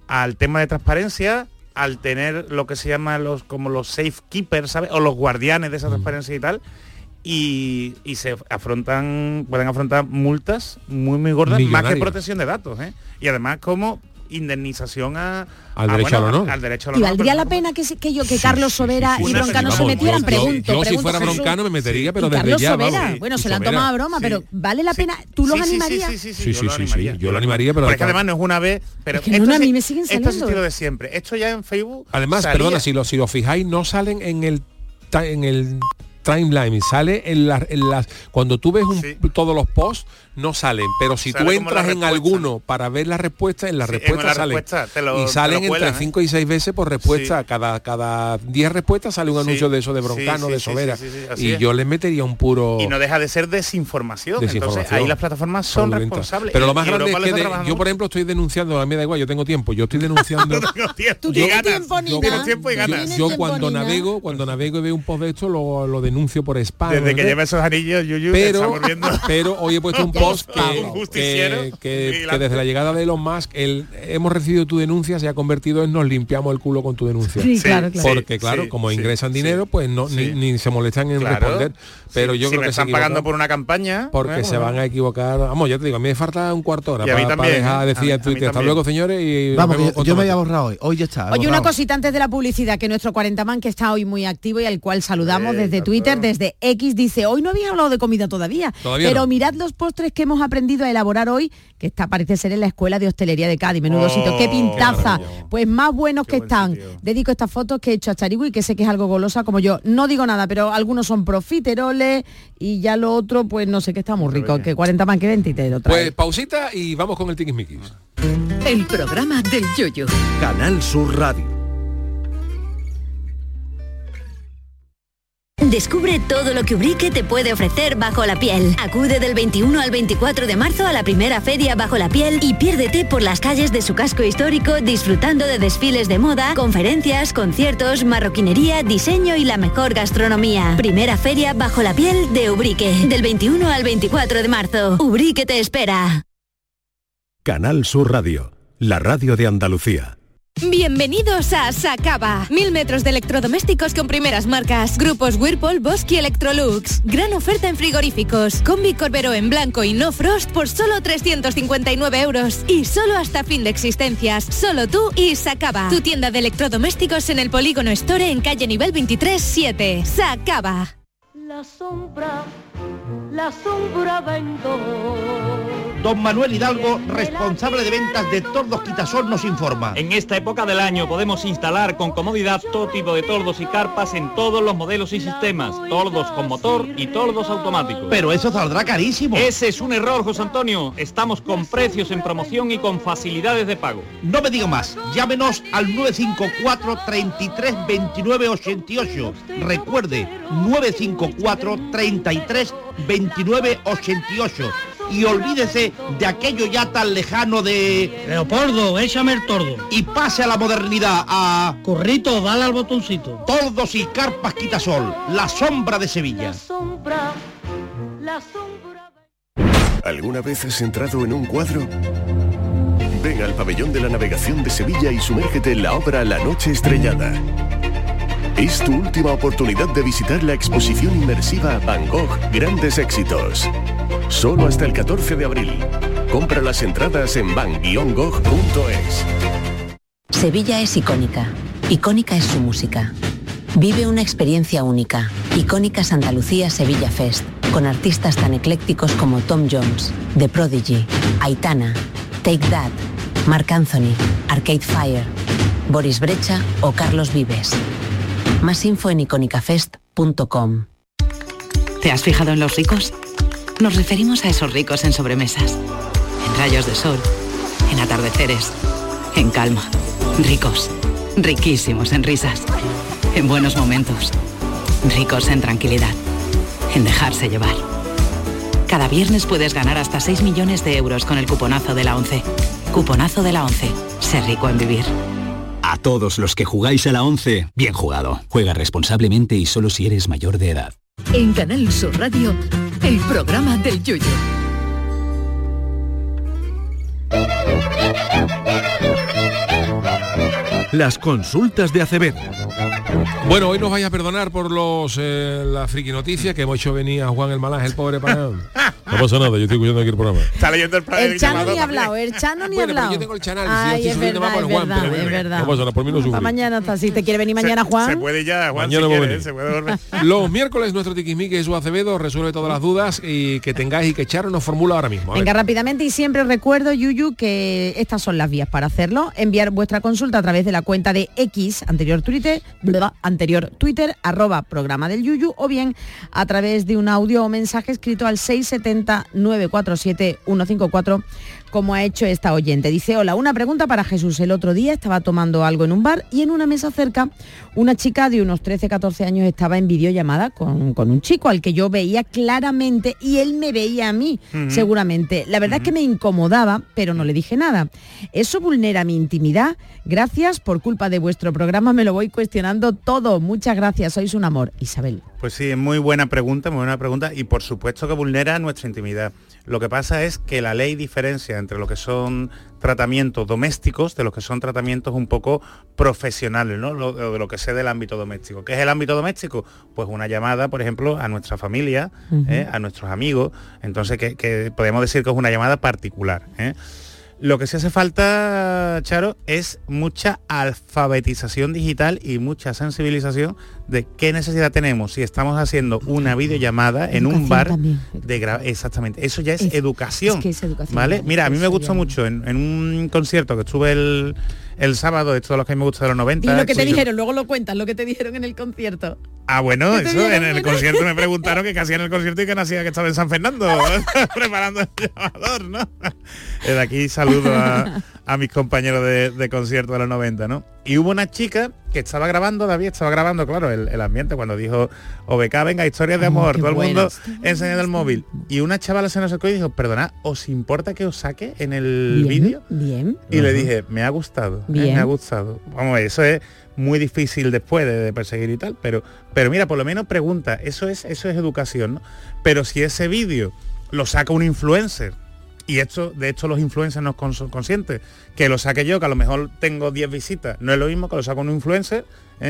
al tema de transparencia, al tener lo que se llama los safekeepers, ¿sabes? O los guardianes de esa transparencia y tal, y pueden afrontar multas muy gordas, más que protección de datos, ¿eh? Y además como indemnización al derecho al honor. Al derecho al ¿Y honor, valdría la pena que Carlos Sobera y Broncano se metieran? Yo si fuera Broncano me metería, pero desde Carlos ya, Sobera, vamos. bueno, se la han tomado a broma, pero ¿vale la pena? ¿Tú los animarías? Sí, yo lo animaría, pero... Porque además no es una vez... Pero es que a mí me siguen saliendo. Esto es estilo de siempre. Esto ya en Facebook... Además, salía... perdona, si lo fijáis, no salen en el timeline, sale en las cuando tú ves todos los posts no salen, pero si tú entras en alguno para ver la respuesta, en la respuesta salen y salen entre 5 y 6 veces por respuesta. Cada 10 respuestas sale un anuncio de eso de Broncano, de Sobera, y yo les metería un puro... Y no deja de ser desinformación. Entonces ahí las plataformas son responsables. Pero lo más grande es que yo, por ejemplo, estoy denunciando, a mí me da igual, yo tengo tiempo, yo estoy denunciando... Yo cuando navego y veo un post de esto lo denuncio por spam. Desde que lleva esos anillos, Yuyu, pero hoy he puesto un post que desde la llegada de Elon Musk, hemos recibido tu denuncia, se ha convertido en nos limpiamos el culo con tu denuncia. Claro. Porque como ingresan dinero, pues ni se molestan en responder. Pero yo creo que están pagando por una campaña. Porque se van a equivocar. Vamos, ya te digo, a mí me falta un cuarto de hora para dejar decir en Twitter. Hasta luego, señores. Y vamos, yo me había borrado hoy ya está. Oye, una cosita antes de la publicidad, que nuestro 40man, que está hoy muy activo y al cual saludamos desde Twitter, desde X, dice, hoy no habéis hablado de comida todavía pero no. Mirad los postres que hemos aprendido a elaborar hoy, que está parece ser en la Escuela de Hostelería de Cádiz. Menudo sitio, qué pintaza. Pues más buenos que están. Dedico estas fotos que he hecho a Charigui, que sé que es algo golosa como yo. No digo nada, pero algunos son profiteroles y ya lo otro, pues no sé, que está muy rico. Que 40 man que 20 te lo trae. Pues pausita y vamos con el tiquismiquis. El programa del Yoyo. Canal Sur Radio. Descubre todo lo que Ubrique te puede ofrecer bajo la piel. Acude del 21 al 24 de marzo a la primera feria bajo la piel y piérdete por las calles de su casco histórico disfrutando de desfiles de moda, conferencias, conciertos, marroquinería, diseño y la mejor gastronomía. Primera feria bajo la piel de Ubrique. Del 21 al 24 de marzo. Ubrique te espera. Canal Sur Radio, la radio de Andalucía. Bienvenidos a Sacaba. 1000 metros de electrodomésticos con primeras marcas. Grupos Whirlpool, Bosch y Electrolux. Gran oferta en frigoríficos. Combi Corbero en blanco y no frost por solo 359 euros. Y solo hasta fin de existencias. Solo tú y Sacaba. Tu tienda de electrodomésticos en el Polígono Store en calle nivel 23-7. Sacaba. La sombra vendo. Don Manuel Hidalgo, responsable de ventas de Tordos Quitasol, nos informa. En esta época del año podemos instalar con comodidad todo tipo de tordos y carpas en todos los modelos y sistemas, tordos con motor y tordos automáticos. Pero eso saldrá carísimo. Ese es un error, José Antonio. Estamos con precios en promoción y con facilidades de pago. No me diga más. Llámenos al 954 33 29 88. Recuerde, 954 33 29 88. Y olvídese de aquello ya tan lejano de... Leopoldo, échame el tordo. Y pase a la modernidad, a... Currito, dale al botoncito. Tordos y carpas Quitasol, la sombra de Sevilla. La sombra... ¿Alguna vez has entrado en un cuadro? Ven al Pabellón de la Navegación de Sevilla y sumérgete en la obra La Noche Estrellada. Es tu última oportunidad de visitar la exposición inmersiva Van Gogh Grandes Éxitos. Solo hasta el 14 de abril. Compra las entradas en van-gogh.es. Sevilla es icónica. Icónica es su música. Vive una experiencia única. Icónicas Andalucía Sevilla Fest. Con artistas tan eclécticos como Tom Jones, The Prodigy, Aitana, Take That, Marc Anthony, Arcade Fire, Boris Brecha o Carlos Vives. Más info en icónicafest.com. ¿Te has fijado en los ricos? Nos referimos a esos ricos en sobremesas, en rayos de sol, en atardeceres, en calma. Ricos, riquísimos en risas, en buenos momentos, ricos en tranquilidad, en dejarse llevar. Cada viernes puedes ganar hasta 6 millones de euros con el cuponazo de la 11. Cuponazo de la 11. Ser rico en vivir. A todos los que jugáis a la 11, bien jugado. Juega responsablemente y solo si eres mayor de edad. En Canal Sur Radio, el programa del Yoyo. las consultas de Acevedo. Bueno, hoy nos vais a perdonar por la friki noticia que hemos hecho venir a Juan el Malaje, el pobre para... No pasa nada, yo estoy escuchando aquí el programa. Está leyendo el Chano ni ha hablado, el Chano ni ha hablado. Yo tengo el canal, ay, es verdad, es verdad. No pasa nada, por mí no sufre. Para mañana está así. ¿Te quiere venir mañana, Juan? Se puede ya, Juan, mañana si quiere, se puede volver. Los miércoles nuestro tiquismique Jesús Acevedo resuelve todas las dudas y que tengáis y que Charo nos formula ahora mismo. Venga, rápidamente, y siempre recuerdo, Yuyu, que estas son las vías para hacerlo. Enviar vuestra consulta a través de la cuenta de X, anterior Twitter, @programa del Yuyu, o bien a través de un audio o mensaje escrito al 670-947-154, como ha hecho esta oyente. Dice: hola, una pregunta para Jesús. El otro día estaba tomando algo en un bar y en una mesa cerca una chica de unos 13-14 años estaba en videollamada con un chico al que yo veía claramente y él me veía a mí, seguramente. La verdad es que me incomodaba, pero no le dije nada. ¿Eso vulnera mi intimidad? Gracias, por culpa de vuestro programa me lo voy cuestionando todo. Muchas gracias, sois un amor. Isabel. Pues sí, es muy buena pregunta y por supuesto que vulnera nuestra intimidad. Lo que pasa es que la ley diferencia entre lo que son tratamientos domésticos de lo que son tratamientos un poco profesionales, ¿no? De lo que sé del ámbito doméstico. ¿Qué es el ámbito doméstico? Pues una llamada, por ejemplo, a nuestra familia, a nuestros amigos. Entonces, que podemos decir que es una llamada particular. Lo que sí hace falta, Charo, es mucha alfabetización digital y mucha sensibilización de qué necesidad tenemos si estamos haciendo una videollamada en un bar exactamente. Eso ya es educación. Es que es educación, ¿vale? Mira, a mí me gustó mucho en un concierto que estuve el sábado, de todos los que a mí me gusta de los 90. Y lo que te dijeron, luego lo cuentas, lo que te dijeron en el concierto. Ah, bueno, eso, en el concierto me preguntaron que hacía en el concierto y que nacía que estaba en San Fernando, preparando el llamador, ¿no? Desde aquí saludo a mis compañeros de concierto de los 90, ¿no? Y hubo una chica que estaba grabando, David, claro, el ambiente, cuando dijo OBK, venga, historias de amor, todo el mundo enseñando el móvil. Y una chavala se nos acercó y dijo, perdona, ¿os importa que os saque en el vídeo? Bien. Y le dije, me ha gustado, me ha gustado. Vamos a ver, eso es muy difícil después de perseguir y tal, pero mira, por lo menos pregunta, eso es educación, ¿no? Pero si ese vídeo lo saca un influencer, y esto, de hecho, los influencers no son conscientes, que lo saque yo, que a lo mejor tengo 10 visitas, no es lo mismo que lo saque un influencer,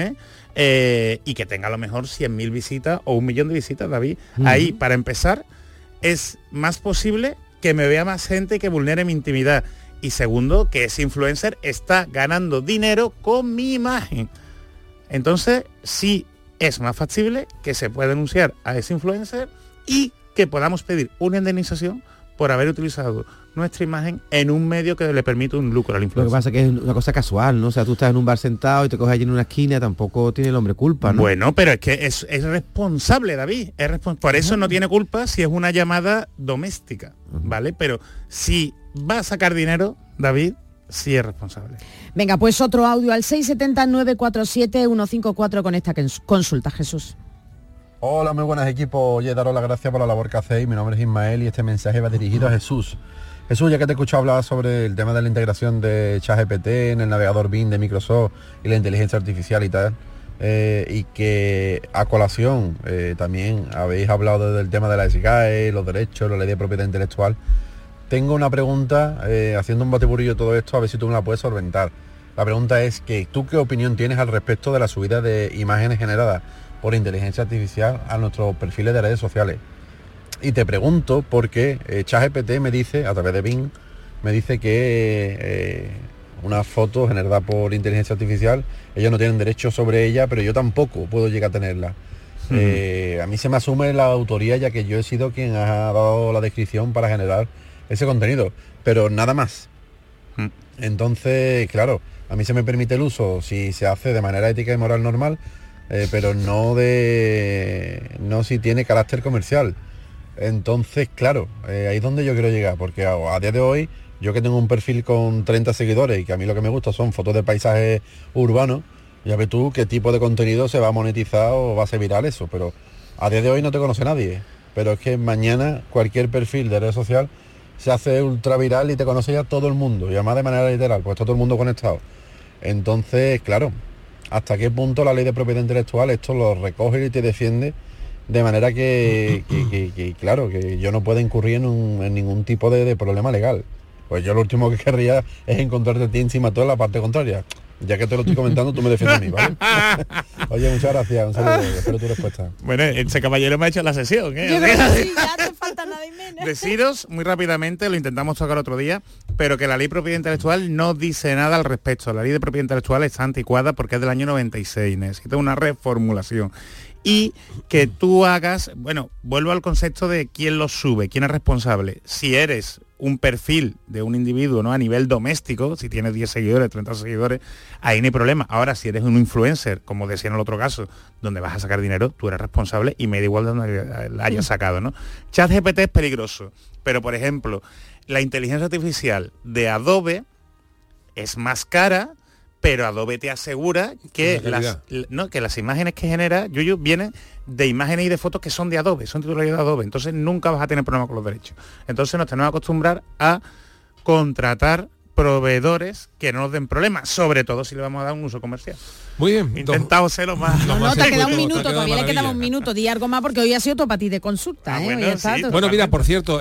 y que tenga a lo mejor 100.000 visitas o 1 millón de visitas, David. Ahí, para empezar, es más posible que me vea más gente y que vulnere mi intimidad. Y segundo, que ese influencer está ganando dinero con mi imagen. Entonces, sí es más factible que se pueda denunciar a ese influencer y que podamos pedir una indemnización por haber utilizado nuestra imagen en un medio que le permite un lucro al influencer. Lo que pasa es que es una cosa casual, ¿no? O sea, tú estás en un bar sentado y te coges allí en una esquina, tampoco tiene el hombre culpa, ¿no? Bueno, pero es que es responsable, David. Por eso no tiene culpa si es una llamada doméstica, ¿vale? Pero si va a sacar dinero, David, sí es responsable. Venga, pues otro audio al 670-947-154 con esta consulta, Jesús. Hola, muy buenas, equipo. Oye, daros las gracias por la labor que hacéis. Mi nombre es Ismael y este mensaje va dirigido a Jesús. Jesús, ya que te he escuchado hablar sobre el tema de la integración de ChatGPT en el navegador Bing de Microsoft y la inteligencia artificial y tal, y que a colación también habéis hablado del tema de la SGAE, los derechos, la ley de propiedad intelectual, tengo una pregunta, haciendo un batiburrillo de todo esto, a ver si tú me la puedes solventar. La pregunta es que ¿tú qué opinión tienes al respecto de la subida de imágenes generadas por inteligencia artificial a nuestros perfiles de redes sociales? Y te pregunto porque ChatGPT me dice, a través de Bing, me dice que una foto generada por inteligencia artificial, ellos no tienen derecho sobre ella, pero yo tampoco puedo llegar a tenerla. A mí se me asume la autoría, ya que yo he sido quien ha dado la descripción para generar ese contenido, pero nada más. Entonces, claro, a mí se me permite el uso si se hace de manera ética y moral normal, pero no si tiene carácter comercial. Entonces, claro, ahí es donde yo quiero llegar, porque a día de hoy, yo que tengo un perfil con 30 seguidores y que a mí lo que me gusta son fotos de paisajes urbanos, ya ves tú qué tipo de contenido se va a monetizar o va a ser viral eso, pero a día de hoy no te conoce nadie. Pero es que mañana cualquier perfil de red social se hace ultra viral y te conoce ya todo el mundo, y además de manera literal, pues está todo el mundo conectado. Entonces, claro, ¿hasta qué punto la ley de propiedad intelectual esto lo recoge y te defiende de manera que claro, que yo no pueda incurrir en ningún tipo de problema legal? Pues yo lo último que querría es encontrarte a ti encima toda la parte contraria. Ya que te lo estoy comentando, tú me defiendes a mí, ¿vale? Oye, muchas gracias, un saludo, espero tu respuesta. Bueno, ese caballero me ha hecho la sesión, ¿eh? Yo creo que sí, ya te falta nada y menos. Deciros muy rápidamente, lo intentamos tocar otro día, pero que la ley de propiedad intelectual no dice nada al respecto. La ley de propiedad intelectual está anticuada porque es del año 96, necesita una reformulación. Y que tú hagas, bueno, vuelvo al concepto de quién lo sube, quién es responsable. Si eres un perfil de un individuo, ¿no?, a nivel doméstico, si tienes 10 seguidores, 30 seguidores, ahí no hay problema. Ahora, si eres un influencer, como decía en el otro caso, donde vas a sacar dinero, tú eres responsable y me da igual de donde la hayas sacado, ¿no? ChatGPT es peligroso, pero por ejemplo, la inteligencia artificial de Adobe es más cara, pero Adobe te asegura que las imágenes que genera Yuyu vienen de imágenes y de fotos que son de Adobe, son titularidad de Adobe, entonces nunca vas a tener problemas con los derechos. Entonces nos tenemos que acostumbrar a contratar proveedores que no nos den problemas, sobre todo si le vamos a dar un uso comercial. Muy bien. Intentado ser lo más... No, te queda un minuto, todavía le queda un minuto. Di algo más porque hoy ha sido todo para ti de consulta. Bueno, mira, por cierto,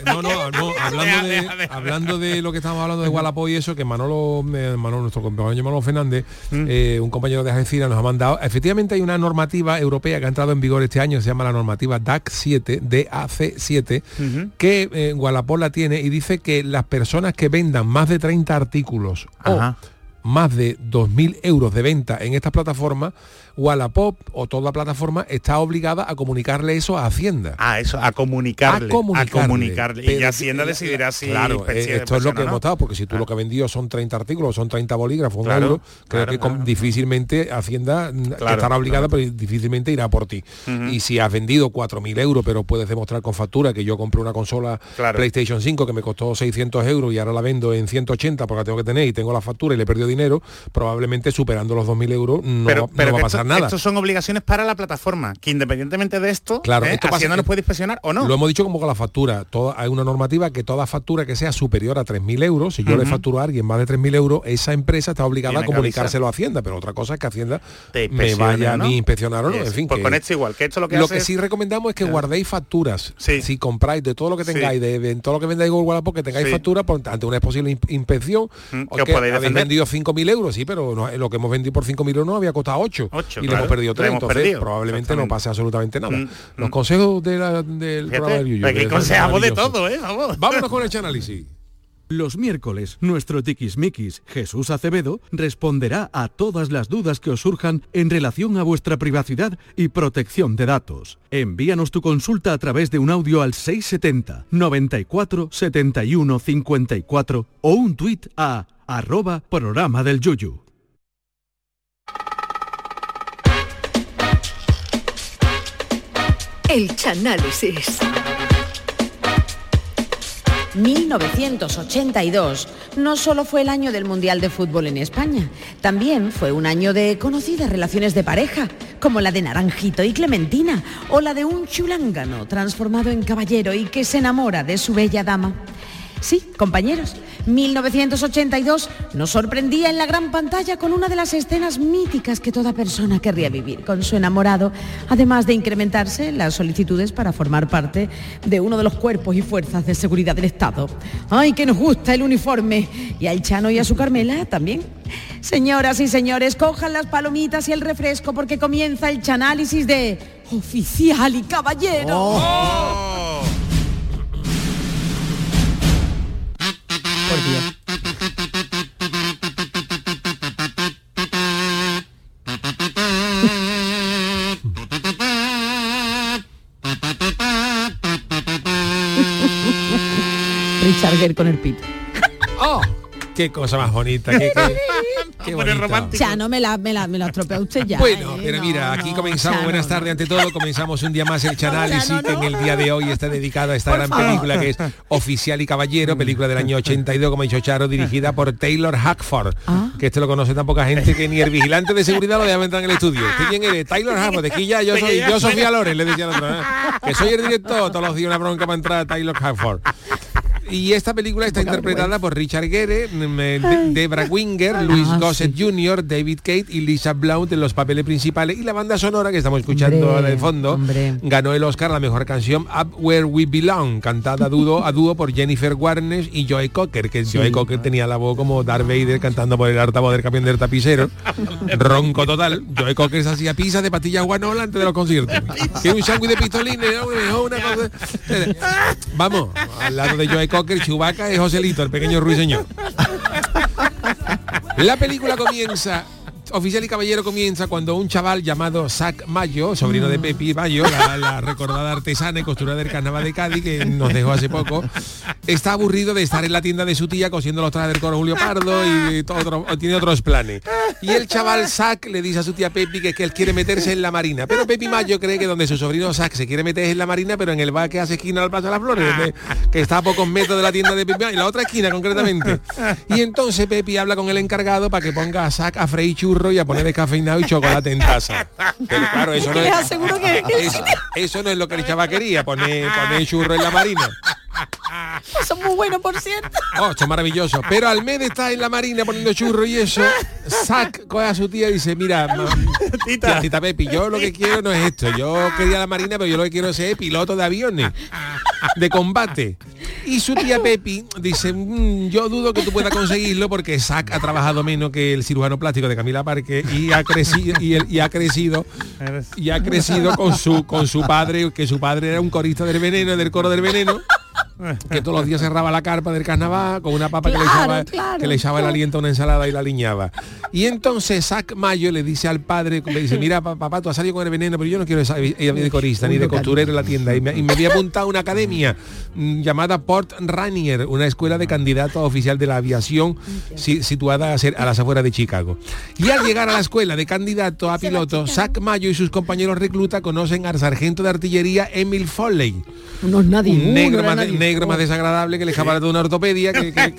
hablando de lo que estábamos hablando de Wallapop y eso, que Manolo, nuestro compañero Manolo Fernández, un compañero de Algeciras, nos ha mandado. Efectivamente hay una normativa europea que ha entrado en vigor este año, se llama la normativa DAC7, que Wallapop la tiene y dice que las personas que vendan más de 30 artículos o más de 2.000 euros de venta en estas plataformas, Wallapop o toda plataforma está obligada a comunicarle eso a Hacienda. A comunicarle. Y Hacienda decidirá si... Claro, esto es lo que hemos estado, porque si tú lo que has vendido son 30 artículos, son 30 bolígrafos, un euro, creo que difícilmente Hacienda estará obligada, pero difícilmente irá por ti. Y si has vendido 4.000 euros, pero puedes demostrar con factura que yo compré una consola PlayStation 5 que me costó 600 euros y ahora la vendo en 180 porque la tengo que tener y tengo la factura y le he perdido dinero, probablemente superando los 2.000 euros no va a pasar nada. Estos son obligaciones para la plataforma, que independientemente de esto, Hacienda nos puede inspeccionar o no. Lo hemos dicho como con la factura. Hay una normativa que toda factura que sea superior a 3.000 euros, si yo le facturo a alguien más de 3.000 euros, esa empresa está obligada a comunicárselo a Hacienda, pero otra cosa es que Hacienda me vaya a mí a inspeccionar o no. En fin, pues con esto igual, que esto lo que que sí recomendamos es que guardéis facturas. Si compráis de todo lo que tengáis, de todo lo que vendáis con Wallapop, que tengáis facturas ante una posible inspección, que habéis vendido 5.000 euros, sí, pero lo que hemos vendido por 5.000 euros no había costado 8 y le hemos perdido 3, entonces probablemente no pase absolutamente nada. Los consejos del programa del Yuyu. Que aconsejamos de todo, Vámonos con el análisis. Los miércoles, nuestro tiquismiquis, Jesús Acevedo, responderá a todas las dudas que os surjan en relación a vuestra privacidad y protección de datos. Envíanos tu consulta a través de un audio al 670 94 71 54 o un tuit a @programa del Yuyu. El Chanálisis. 1982 no solo fue el año del Mundial de Fútbol en España, también fue un año de conocidas relaciones de pareja, como la de Naranjito y Clementina, o la de un chulángano transformado en caballero y que se enamora de su bella dama. Sí, compañeros, 1982 nos sorprendía en la gran pantalla con una de las escenas míticas que toda persona querría vivir con su enamorado, además de incrementarse las solicitudes para formar parte de uno de los cuerpos y fuerzas de seguridad del Estado. ¡Ay, que nos gusta el uniforme! Y al Chano y a su Carmela también. Señoras y señores, cojan las palomitas y el refresco porque comienza el chanálisis de Oficial y Caballero. Por Dios. Richard Gere con el pito. ¡Oh! ¡Qué cosa más bonita! ¡Qué bonita! Ya no me la estropea usted ya. Bueno, pero mira, aquí comenzamos, buenas tardes ante todo, comenzamos un día más el Chanálisis, que en el día de hoy está dedicado a esta gran película que es Oficial y Caballero, película del año 82, como ha dicho Charo, dirigida por Taylor Hackford, que lo conoce tan poca gente que ni el vigilante de seguridad lo deja entrar en el estudio. ¿Quién eres? Taylor Hackford, de aquí ya, yo Sofía Loren, le decía la otra, que soy el director, todos los días una bronca para entrar a Taylor Hackford. Y esta película está interpretada por Richard Gere, Debra Winger, Louis Gossett Jr., David Cate y Lisa Blount en los papeles principales. Y la banda sonora que estamos escuchando ahora de fondo ganó el Oscar a la mejor canción Up Where We Belong, cantada a dúo por Jennifer Warnes y Joe Cocker, que Joe Cocker tenía la voz como Darth Vader cantando por el altavoz del camión del tapicero. Ronco total. Joe Cocker se hacía pizza de pastillas guanola antes de los conciertos. Que un sándwich de pistolines, una cosa. Vamos, al lado de Joe Cocker, Chewbacca es Joselito, el pequeño ruiseñor. La película comienza, Oficial y Caballero comienza cuando un chaval llamado Zack Mayo, sobrino de Pepi Mayo, la recordada artesana y costurera del carnaval de Cádiz, que nos dejó hace poco, está aburrido de estar en la tienda de su tía cosiendo los trajes del coro Julio Pardo y tiene otros planes. Y el chaval Zack le dice a su tía Pepi que él quiere meterse en la marina, pero Pepi Mayo cree que donde su sobrino Zack se quiere meter en la marina, pero en el bar que hace esquina al Plaza de las Flores, que está a pocos metros de la tienda de Pepi Mayo, en la otra esquina concretamente. Y entonces Pepi habla con el encargado para que ponga a Zack a freír churros y a poner descafeinado y chocolate en taza. Pero claro, eso no es lo que el chaval quería, poner churro en la marina. Son muy buenos, por cierto. Oh, esto es maravilloso. Pero al mes de estar en la marina poniendo churro y eso, Zack coge a su tía y dice, mira, tita Pepi, yo lo que quiero no es esto. Yo quería la marina, pero yo lo que quiero es ser piloto de aviones, de combate. Y su tía Pepi dice, yo dudo que tú puedas conseguirlo porque Zack ha trabajado menos que el cirujano plástico de Camila Parque y ha crecido con su padre, que su padre era un corista del coro del veneno, que todos los días cerraba la carpa del carnaval con una papa que le echaba el aliento a una ensalada y la aliñaba. Y entonces Zack Mayo le dice al padre, le dice, mira papá, tú has salido con el veneno, pero yo no quiero ser de corista ni de costurero en la tienda. Y me había apuntado a una academia llamada Port Rainier, una escuela de candidato oficial de la aviación situada a las afueras de Chicago. Y al llegar a la escuela de candidato a piloto, Zack Mayo y sus compañeros recluta conocen al sargento de artillería Emil Foley, un negro más desagradable que le escapa de una ortopedia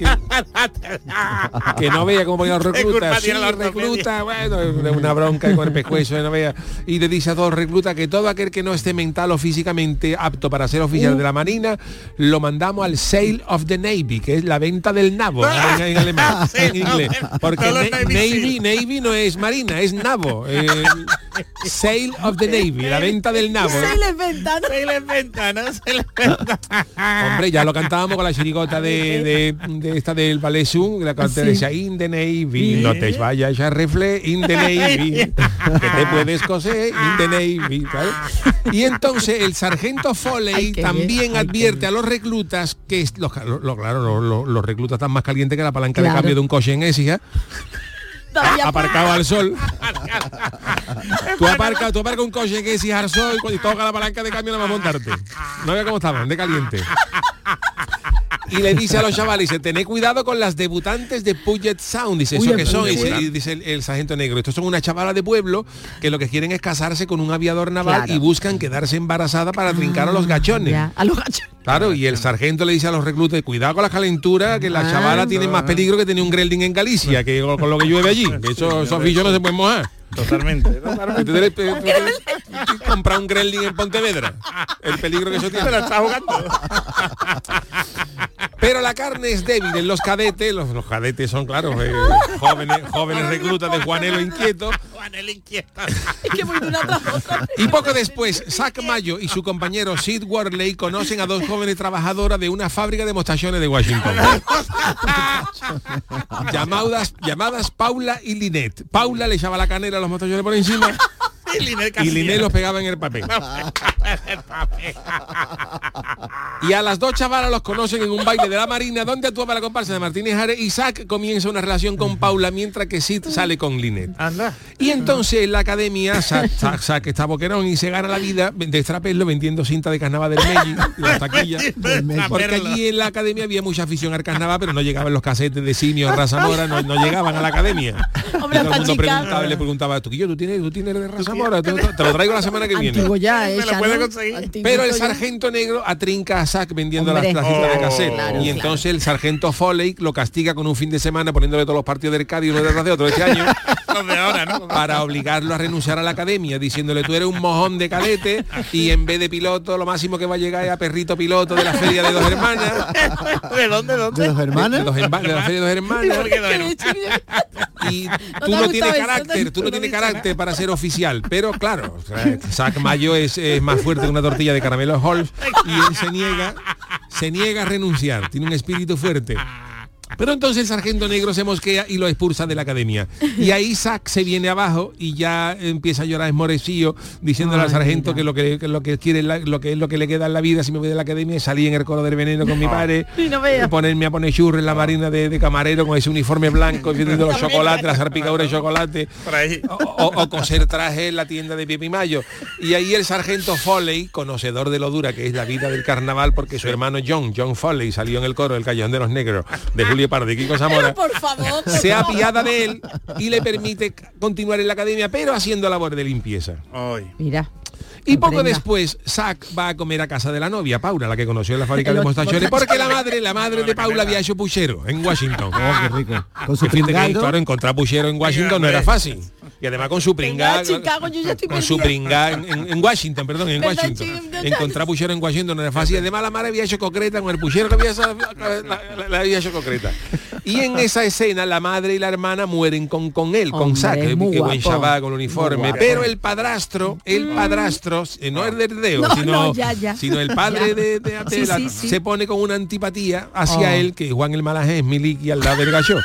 que no vea cómo ponían los reclutas. Sí, recluta, bueno, una bronca con el pescuezo, no vea. Y le dice a todos los reclutas que todo aquel que no esté mental o físicamente apto para ser oficial de la Marina, lo mandamos al Sale of the Navy, que es la venta del nabo en alemán, en inglés. Porque Navy no es Marina, es nabo. Sale of the Navy, la venta del nabo. Hombre, ya lo cantábamos con la chirigota de esta del Ballet Zoom, la cantante decía in the Navy, no te vayas a refle in the Navy, que te puedes coser in the Navy, ¿sabes? Y entonces el sargento Foley también advierte a los reclutas que los reclutas están más calientes que la palanca de cambio de un coche en Écija, aparcado al sol. Tú aparcas un coche que es al sol y toca la palanca de cambio, no va a montarte. No vea cómo estaban, de caliente. Y le dice a los chavales, dice, tened cuidado con las debutantes de Puget Sound, dice, ¿eso qué son? Y dice el sargento negro, estos son una chavala de pueblo que lo que quieren es casarse con un aviador naval y buscan quedarse embarazada para trincar a los gachones. A los gachones. Claro, y el sargento le dice a los reclutas, cuidado con la calentura, que la chavala tiene más peligro que tener un Grelding en Galicia, que con lo que llueve allí. Esos oficios no se pueden mojar. Totalmente. Comprar un Grelding en Pontevedra. El peligro que eso tiene. Se la está jugando. Pero la carne es débil en los cadetes. Los cadetes son, claro, jóvenes reclutas de Juanelo Inquieto. Y poco después, Zack Mayo y su compañero Sid Worley conocen a dos jóvenes trabajadoras de una fábrica de mostachones de Washington. llamadas Paula y Lynette. Paula le echaba la canela a los mostachones por encima. Y Lynette los pegaba en el papel. Y a las dos chavalas los conocen en un baile de la Marina donde actuaba la comparsa de Martínez Ares, y Zack comienza una relación con Paula mientras que Sid sale con Lynette. Y entonces en la academia Zack está boquerón y se gana la vida de extraperlo vendiendo cinta de carnaval del Melli, las taquillas, porque allí en la academia había mucha afición al carnaval, pero no llegaban los casetes de Simio, Raza Mora, no llegaban a la academia. Hombre, y todo el mundo Chicago. le preguntaba, ¿tú tienes de raza mora? Te lo traigo la semana que viene. Antiguo ya, Me lo esa, puede ¿no? conseguir. Antiguo Pero el ya. sargento negro atrinca a Zack vendiendo Hombre. las cintas de cassette. Claro, y entonces el sargento Foley lo castiga con un fin de semana poniéndole todos los partidos del Cádiz uno detrás de otro este año. Los de ahora, ¿no? Para obligarlo a renunciar a la academia, diciéndole tú eres un mojón de cadete y en vez de piloto lo máximo que va a llegar es a perrito piloto de la feria de Dos Hermanas. ¿De dónde? ¿De Dos Hermanas? De la feria de Dos Hermanas. ¿Por qué Dos Hermanas? Y te tú ha no tienes gustado eso, carácter, no tú no lo tienes dices, carácter para ser oficial. Pero claro, o sea, Zack Mayo es más fuerte que una tortilla de caramelo Halls y él se niega a renunciar. Tiene un espíritu fuerte. Pero entonces el sargento negro se mosquea y lo expulsa de la academia. Y ahí Zack se viene abajo y ya empieza a llorar esmorecillo, diciéndole al sargento que lo que quiere, lo que le queda en la vida si me voy de la academia es salir en el coro del veneno con mi padre, Y no veas. ponerme a poner churros en la marina de camarero con ese uniforme blanco, viendo los chocolates, las salpicaduras de chocolate, Por ahí. o coser traje en la tienda de Pepe Mayo. Y ahí el sargento Foley, conocedor de lo dura que es la vida del carnaval, porque su hermano John Foley salió en el coro del Callejón de los Negros de Julio Pardo y Kiko Zamora, Por favor. se apiada de él y le permite continuar en la academia, pero haciendo labor de limpieza. Ay. Mira. Y poco Comprenda. después, Zack va a comer a casa de la novia, Paula, la que conoció en la fábrica de Los mostachones, porque mostachones. la madre de Paula había hecho puchero en Washington. Oh, qué rico. Con su Que fíjate que, pringado. claro, encontrar puchero en Washington no era fácil. Y además con su pringá, Venga, Chicago, yo ya estoy con su perdida. pringá en Washington, perdón, en Verdad, Washington. chico, Encontrar puchero en Washington no era fácil. Además la madre había hecho concreta con el puchero que había la había hecho concreta. Y en esa escena la madre y la hermana mueren con él, con Hombre, Zack, que muy buen guapo. chaval con el uniforme. Muy guapo. Pero el padrastro, no es del dedo, No, sino, no, ya. sino el padre Ya. de Sí, la- sí, sí. se pone con una antipatía hacia él, que Juan el Malajé es Miliki al lado del gallo.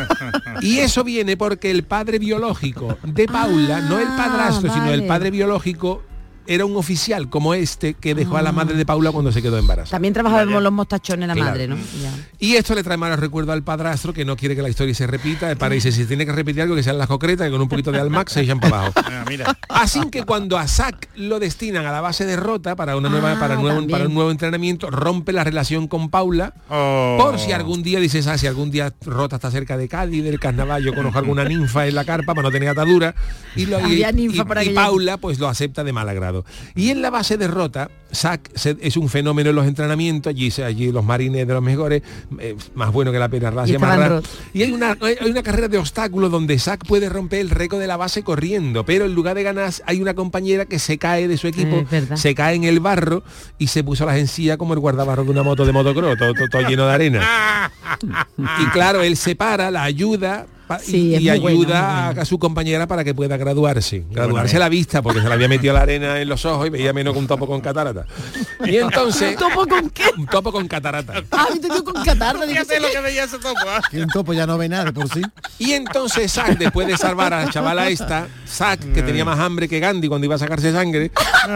Y eso viene porque el padre biológico de Paula, no el padrastro, sino el vale. padre biológico, era un oficial como este que dejó a la madre de Paula cuando se quedó embarazada. También trabajábamos los mostachones la Claro. madre, ¿no? Ya. Y esto le trae malos recuerdos al padrastro, que no quiere que la historia se repita. El padre dice, si tiene que repetir algo, que sean las concretas, que con un poquito de almax se echan para abajo. Mira. Así que cuando a Zack lo destinan a la base de Rota para un nuevo entrenamiento, rompe la relación con Paula, por si algún día, dices, si algún día Rota está cerca de Cádiz, del carnaval, yo conozco alguna ninfa en la carpa para no tener atadura, Había ninfa por y aquella- Paula pues lo acepta de mal agrado. Y en la base de Rota, Zack es un fenómeno en los entrenamientos, allí los marines de los mejores, más bueno que la pena Y racia, más estaban rara. Y hay una carrera de obstáculos donde Zack puede romper el récord de la base corriendo, pero en lugar de ganar hay una compañera que se cae de su equipo, Es verdad. se cae en el barro y se puso las encías como el guardabarro de una moto de motocross, todo lleno de arena. Y claro, él se para, la ayuda Sí, es y muy bueno, ayuda muy bueno. a su compañera para que pueda graduarse bueno, la vista, porque se le había metido la arena en los ojos y veía menos que un topo con catarata. Y entonces, ¿Un topo con qué? un topo con catarata. Ah, yo te digo con catarra. digo, Fíjate lo que veía ese topo. ¿Ah? Que un topo ya no ve nada de por sí. Y entonces Zack, después de salvar a la chavala esta, Zack, que tenía más hambre que Gandhi cuando iba a sacarse sangre,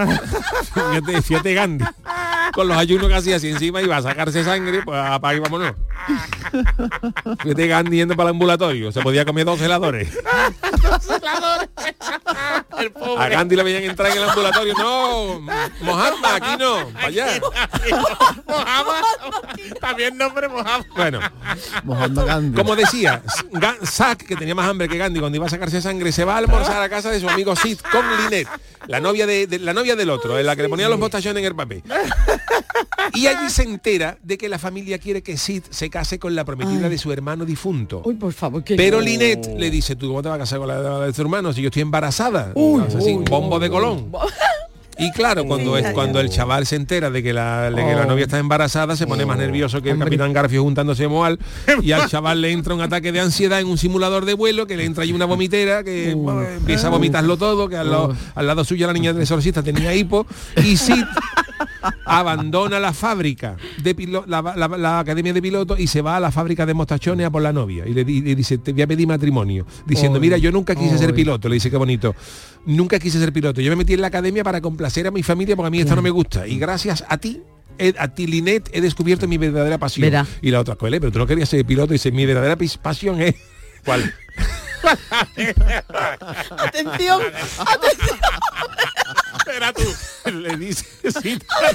fíjate Gandhi, con los ayunos que hacía así encima, iba a sacarse sangre, pues apaga y vámonos. Fíjate Gandhi yendo para el ambulatorio, se podía comer 2 heladores. El pobre. A Gandhi le veían entrar en el ambulatorio, no, Mohammed, aquí no, para allá. Mohammed. También nombre Mohammed. Bueno, Mojando Gandhi. como decía, Zack, que tenía más hambre que Gandhi cuando iba a sacarse sangre, se va a almorzar a casa de su amigo Sid con Lynette, la novia la novia del otro, en la que le ponía los mostachones en el papel. Y allí se entera de que la familia quiere que Sid se case con la prometida de su hermano difunto. Uy, por favor, que Pero Lynette le dice, ¿tú cómo te vas a casar con la de tu hermano si yo estoy embarazada? Así, bombo de Colón. Y claro, cuando el chaval se entera de que la novia está embarazada, se pone más nervioso que el Capitán Garfio juntándose Moal, y al chaval le entra un ataque de ansiedad en un simulador de vuelo, que le entra ahí una vomitera, que empieza a vomitarlo todo, que al lado suyo la niña del exorcista tenía hipo, y Sid abandona la fábrica de la academia de pilotos y se va a la fábrica de mostachones a por la novia y le dice, te voy a pedir matrimonio, diciendo, mira, yo nunca quise ser piloto. Le dice, qué bonito, nunca quise ser piloto, yo me metí en la academia para complacer a mi familia porque a mí esto no me gusta, y gracias a ti, Lynette, he descubierto mi verdadera pasión. Verá. Y la otra, pero tú no querías ser piloto. Y dice, mi verdadera pasión es... ¿Cuál? Atención, atención. Espera tú. Le dice, sí,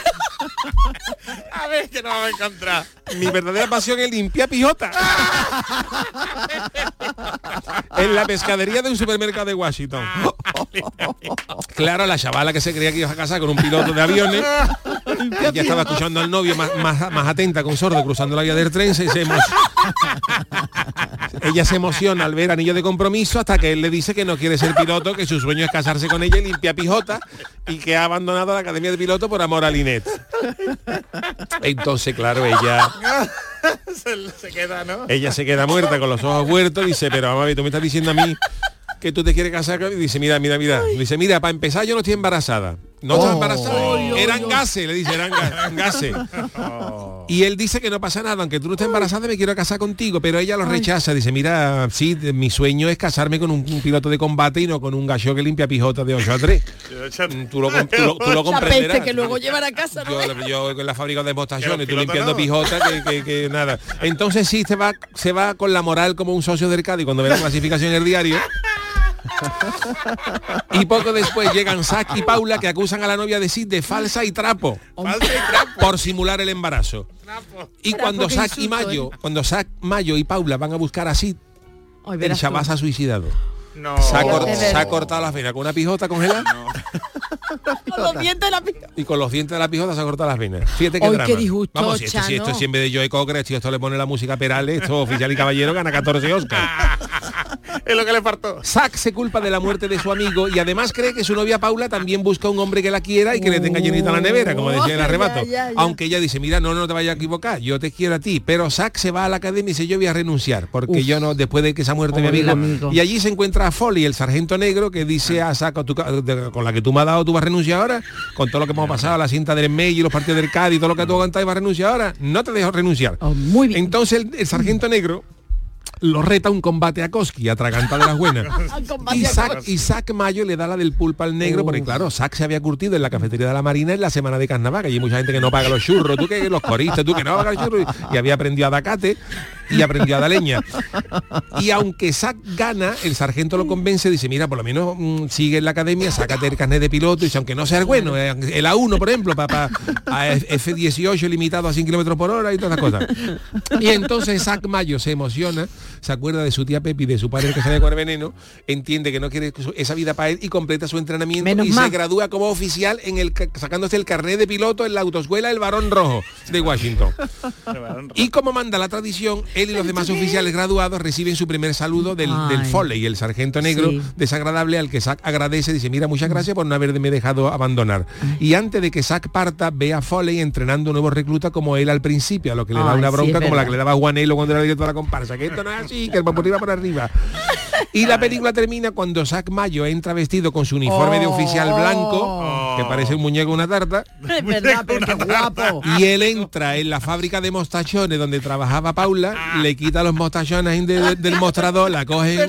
A ver que no vamos a encontrar. mi verdadera pasión es limpiar pijota. En la pescadería de un supermercado de Washington. Claro, la chavala que se creía que iba a casar con un piloto de aviones, ella estaba escuchando al novio más atenta con sordo cruzando la vía del tren, ella se emociona al ver anillo de compromiso hasta que él le dice que no quiere ser piloto, que su sueño es casarse con ella y limpia pijota, y que ha abandonado la academia de piloto por amor a Linet. Entonces, claro, ella se queda, ¿no? Ella se queda muerta con los ojos muertos y dice, pero vamos a ver, tú me estás diciendo a mí que tú te quieres casar. Y dice, mira. Dice, mira, para empezar yo no estoy embarazada. No estás embarazada. Eran gases, le dice, eran gases. Y él dice que no pasa nada, aunque tú no estés embarazada, me quiero casar contigo, pero ella lo rechaza. Dice, mira, sí, mi sueño es casarme con un piloto de combate y no con un gallo que limpia pijotas de 8 a 3. Tú lo comprenderás. Que luego llevar a casa, ¿no? Yo en la fábrica de mostachones, tú limpiando pijotas, que nada. Entonces sí, se va con la moral como un socio del Cádiz cuando ve la clasificación en el diario. Y poco después llegan Zac y Paula, que acusan a la novia de Sid de falsa y trapo. Por simular el embarazo. Y cuando Zac Mayo y Paula van a buscar a Sid, el chaval se ha suicidado. No. Se ha cortado las venas con una pijota congelada. No. Con los dientes de la pijota. Y con los dientes de la pijota se ha cortado las venas. Fíjate qué drama. Qué disgusto, vamos, si esto es en vez de Joe Cocker, esto le pone la música Perales, esto Oficial y Caballero gana 14 Oscars. Es lo que le faltó. Zac se culpa de la muerte de su amigo y además cree que su novia Paula también busca un hombre que la quiera y que le tenga llenita la nevera, como decía el arrebato. Ya. Aunque ella dice, mira, no te vayas a equivocar, yo te quiero a ti. Pero Zac se va a la academia y dice, yo voy a renunciar, porque yo no, después de que se ha muerto mi amigo. Y allí se encuentra a Foley, el sargento negro, que dice a Zac, con la que tú me has dado, tú vas a renunciar ahora, con todo lo que hemos pasado, la cinta del May y los partidos del Cádiz, todo lo que tú aguantas y vas a renunciar ahora, no te dejo renunciar. Muy bien. Entonces el sargento negro lo reta un combate a Koski, atraganta de las buenas. y Zac Mayo le da la del pulpa al negro, porque claro, Zac se había curtido en la cafetería de la Marina en la semana de carnaval, que hay mucha gente que no paga los churros, tú que los coristas, tú que no pagas los churros, y había aprendido a dacate y aprendió a dar leña. Y aunque Zac gana, el sargento lo convence, dice, mira, por lo menos sigue en la academia, sácate el carnet de piloto, y dice, aunque no sea bueno, el A1, por ejemplo, para F-18 limitado a 100 km por hora y todas esas cosas. Y entonces Zac Mayo se emociona, se acuerda de su tía Pepi, de su padre que sale con el veneno, entiende que no quiere esa vida para él y completa su entrenamiento se gradúa como oficial sacándose el carnet de piloto en la autoescuela El Barón Rojo de Washington. Y como manda la tradición, él y los demás oficiales graduados reciben su primer saludo del Foley, el sargento negro desagradable, al que Zac agradece, dice, mira, muchas gracias por no haberme dejado abandonar. Y antes de que Zac parta, ve a Foley entrenando nuevos reclutas como él al principio, a lo que le da una bronca como la que le daba a Juanelo cuando era director de la comparsa, que esto no es así, que va por arriba por arriba. Y la película termina cuando Zac Mayo entra vestido con su uniforme de oficial blanco, que parece un muñeco una tarta. Es verdad, pero qué guapo. Y él entra en la fábrica de mostachones donde trabajaba Paula, le quita los mostachones del mostrador, la coge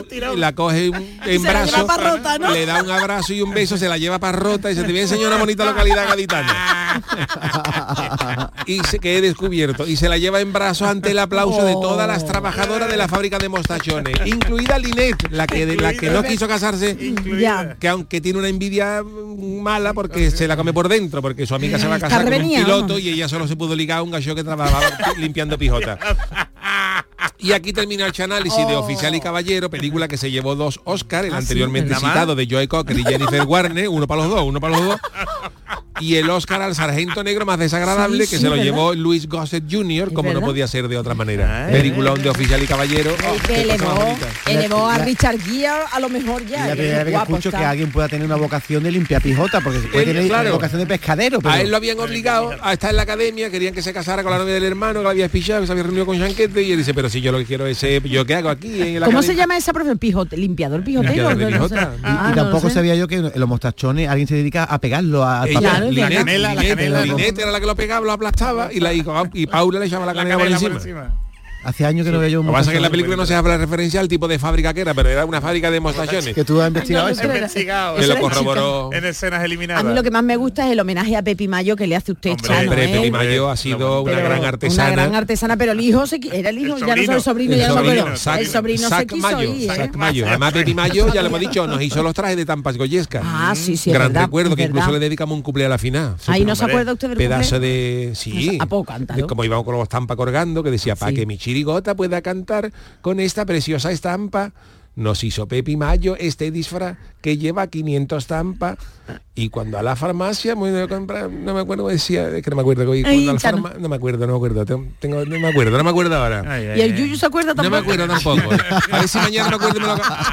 en brazo, ¿no? Le da un abrazo y un beso, se la lleva para Rota y se te voy a enseñar una bonita localidad gaditana. Y se quede descubierto. Y se la lleva en brazos ante el aplauso de todas las trabajadoras de la fábrica de mostachones, incluida Linet, la que no quiso casarse, que aunque tiene una envidia mala porque se la come por dentro, porque su amiga se va a casar con un piloto y ella solo se pudo ligar a un gallo que trabajaba limpiando pijota. Y aquí termina el análisis de Oficial y Caballero, película que se llevó 2 Oscars, el anteriormente citado de Joe Cocker y Jennifer Warner, uno para los dos. Y el Oscar al sargento negro más desagradable, que se lo llevó Louis Gossett Jr., como no podía ser de otra manera. Peliculón de Oficial y Caballero. Que elevó a Richard Gere a lo mejor ya. Es la primera vez que escucho que alguien pueda tener una vocación de limpiar pijota, porque se puede tener una vocación de pescadero. Pero... A él lo habían obligado a estar en la academia, querían que se casara con la novia del hermano, que la había espichado, que se había reunido con Chanquete, y él dice, pero si yo lo que quiero es, ¿yo qué hago aquí? En la ¿Cómo se llama esa profesión? ¿Limpiador pijotero? Y tampoco sabía yo que en los mostachones alguien se dedica a pegarlo al papel. Linet era la que lo pegaba, lo aplastaba y Paula le echaba la canela por encima. Hace años que no veía yo un... Lo que pasa es que en la película no se habla referencia al tipo de fábrica que era, pero era una fábrica de mostachones. Que tú has investigado eso. Me lo corroboró. En escenas eliminadas. A mí lo que más me gusta es el homenaje a Pepi Mayo que le hace usted, Chano. Pepi Mayo ha sido una gran artesana. Una gran artesana, pero el hijo era el hijo, ya no soy el sobrino, ya no me acuerdo. El sobrino se quiso ir, Zac Mayo. Además Pepi Mayo, ya lo hemos dicho, nos hizo los trajes de Tampas Goyesca. Sí, gran recuerdo, que incluso le dedicamos un cumpleaños a la final. Ahí no se acuerda usted del pedazo de... Sí. ¿A poco cántalo? Como íbamos con los estampas colgando, que decía, para que mi chirigota pueda cantar con esta preciosa estampa, nos hizo Pepi Mayo este disfraz que lleva 500 estampas y cuando a la farmacia me voy a comprar, no me acuerdo, decía, es que no me acuerdo, no me acuerdo, no me acuerdo ahora. ¿Y el Yuyu se acuerda tampoco? No me acuerdo tampoco. A ver si mañana me acuerdo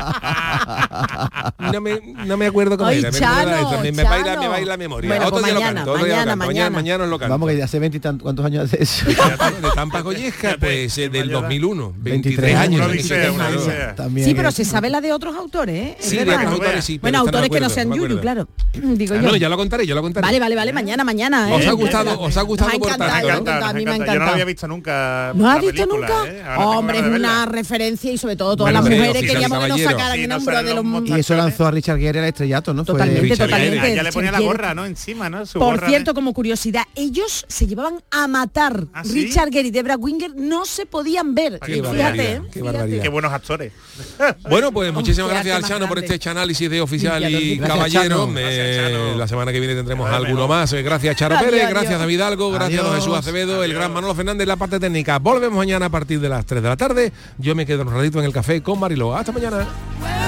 no me acuerdo cómo era. Me va a ir la memoria. Bueno, otro pues día mañana lo canto. Vamos, que ya hace 20 y tantos, ¿cuántos años hace eso? De Tampa Goyesca, pues del 200001, 23 años. Sí, pero se sabe la de otros autores, ¿eh? Sí, de otros autores sí. Bueno, autores que no sean Yuyu, claro. Digo yo. No, ya lo contaré. Vale, mañana, ¿eh? ¿Os ha gustado por tanto? A mí me ha encantado. Yo no lo había visto nunca. ¿No has visto nunca? Hombre, es una referencia y sobre todo todas las mujeres queríamos que nos sacaran el nombre de los mundos. Y eso lanzó a Richard Gere al estrellato, ¿no? Totalmente. Ya le ponía la gorra, ¿no? Encima, ¿no? Por cierto, como curiosidad, ellos se llevaban a matar. Richard Gere y Debra Winger no se podían ver. Fíjate, qué barbaridad. Qué buenos actores. Bueno, pues muchísimas gracias al Chano por este análisis de Oficial y Caballero. La semana que viene tendremos alguno más. Gracias Charo Pérez, gracias David Algo, gracias a Jesús Acevedo, el gran Manolo Fernández, la parte técnica. Volvemos mañana a partir de las 3 de la tarde. Yo me quedo un ratito en el café con Mariló. Hasta mañana.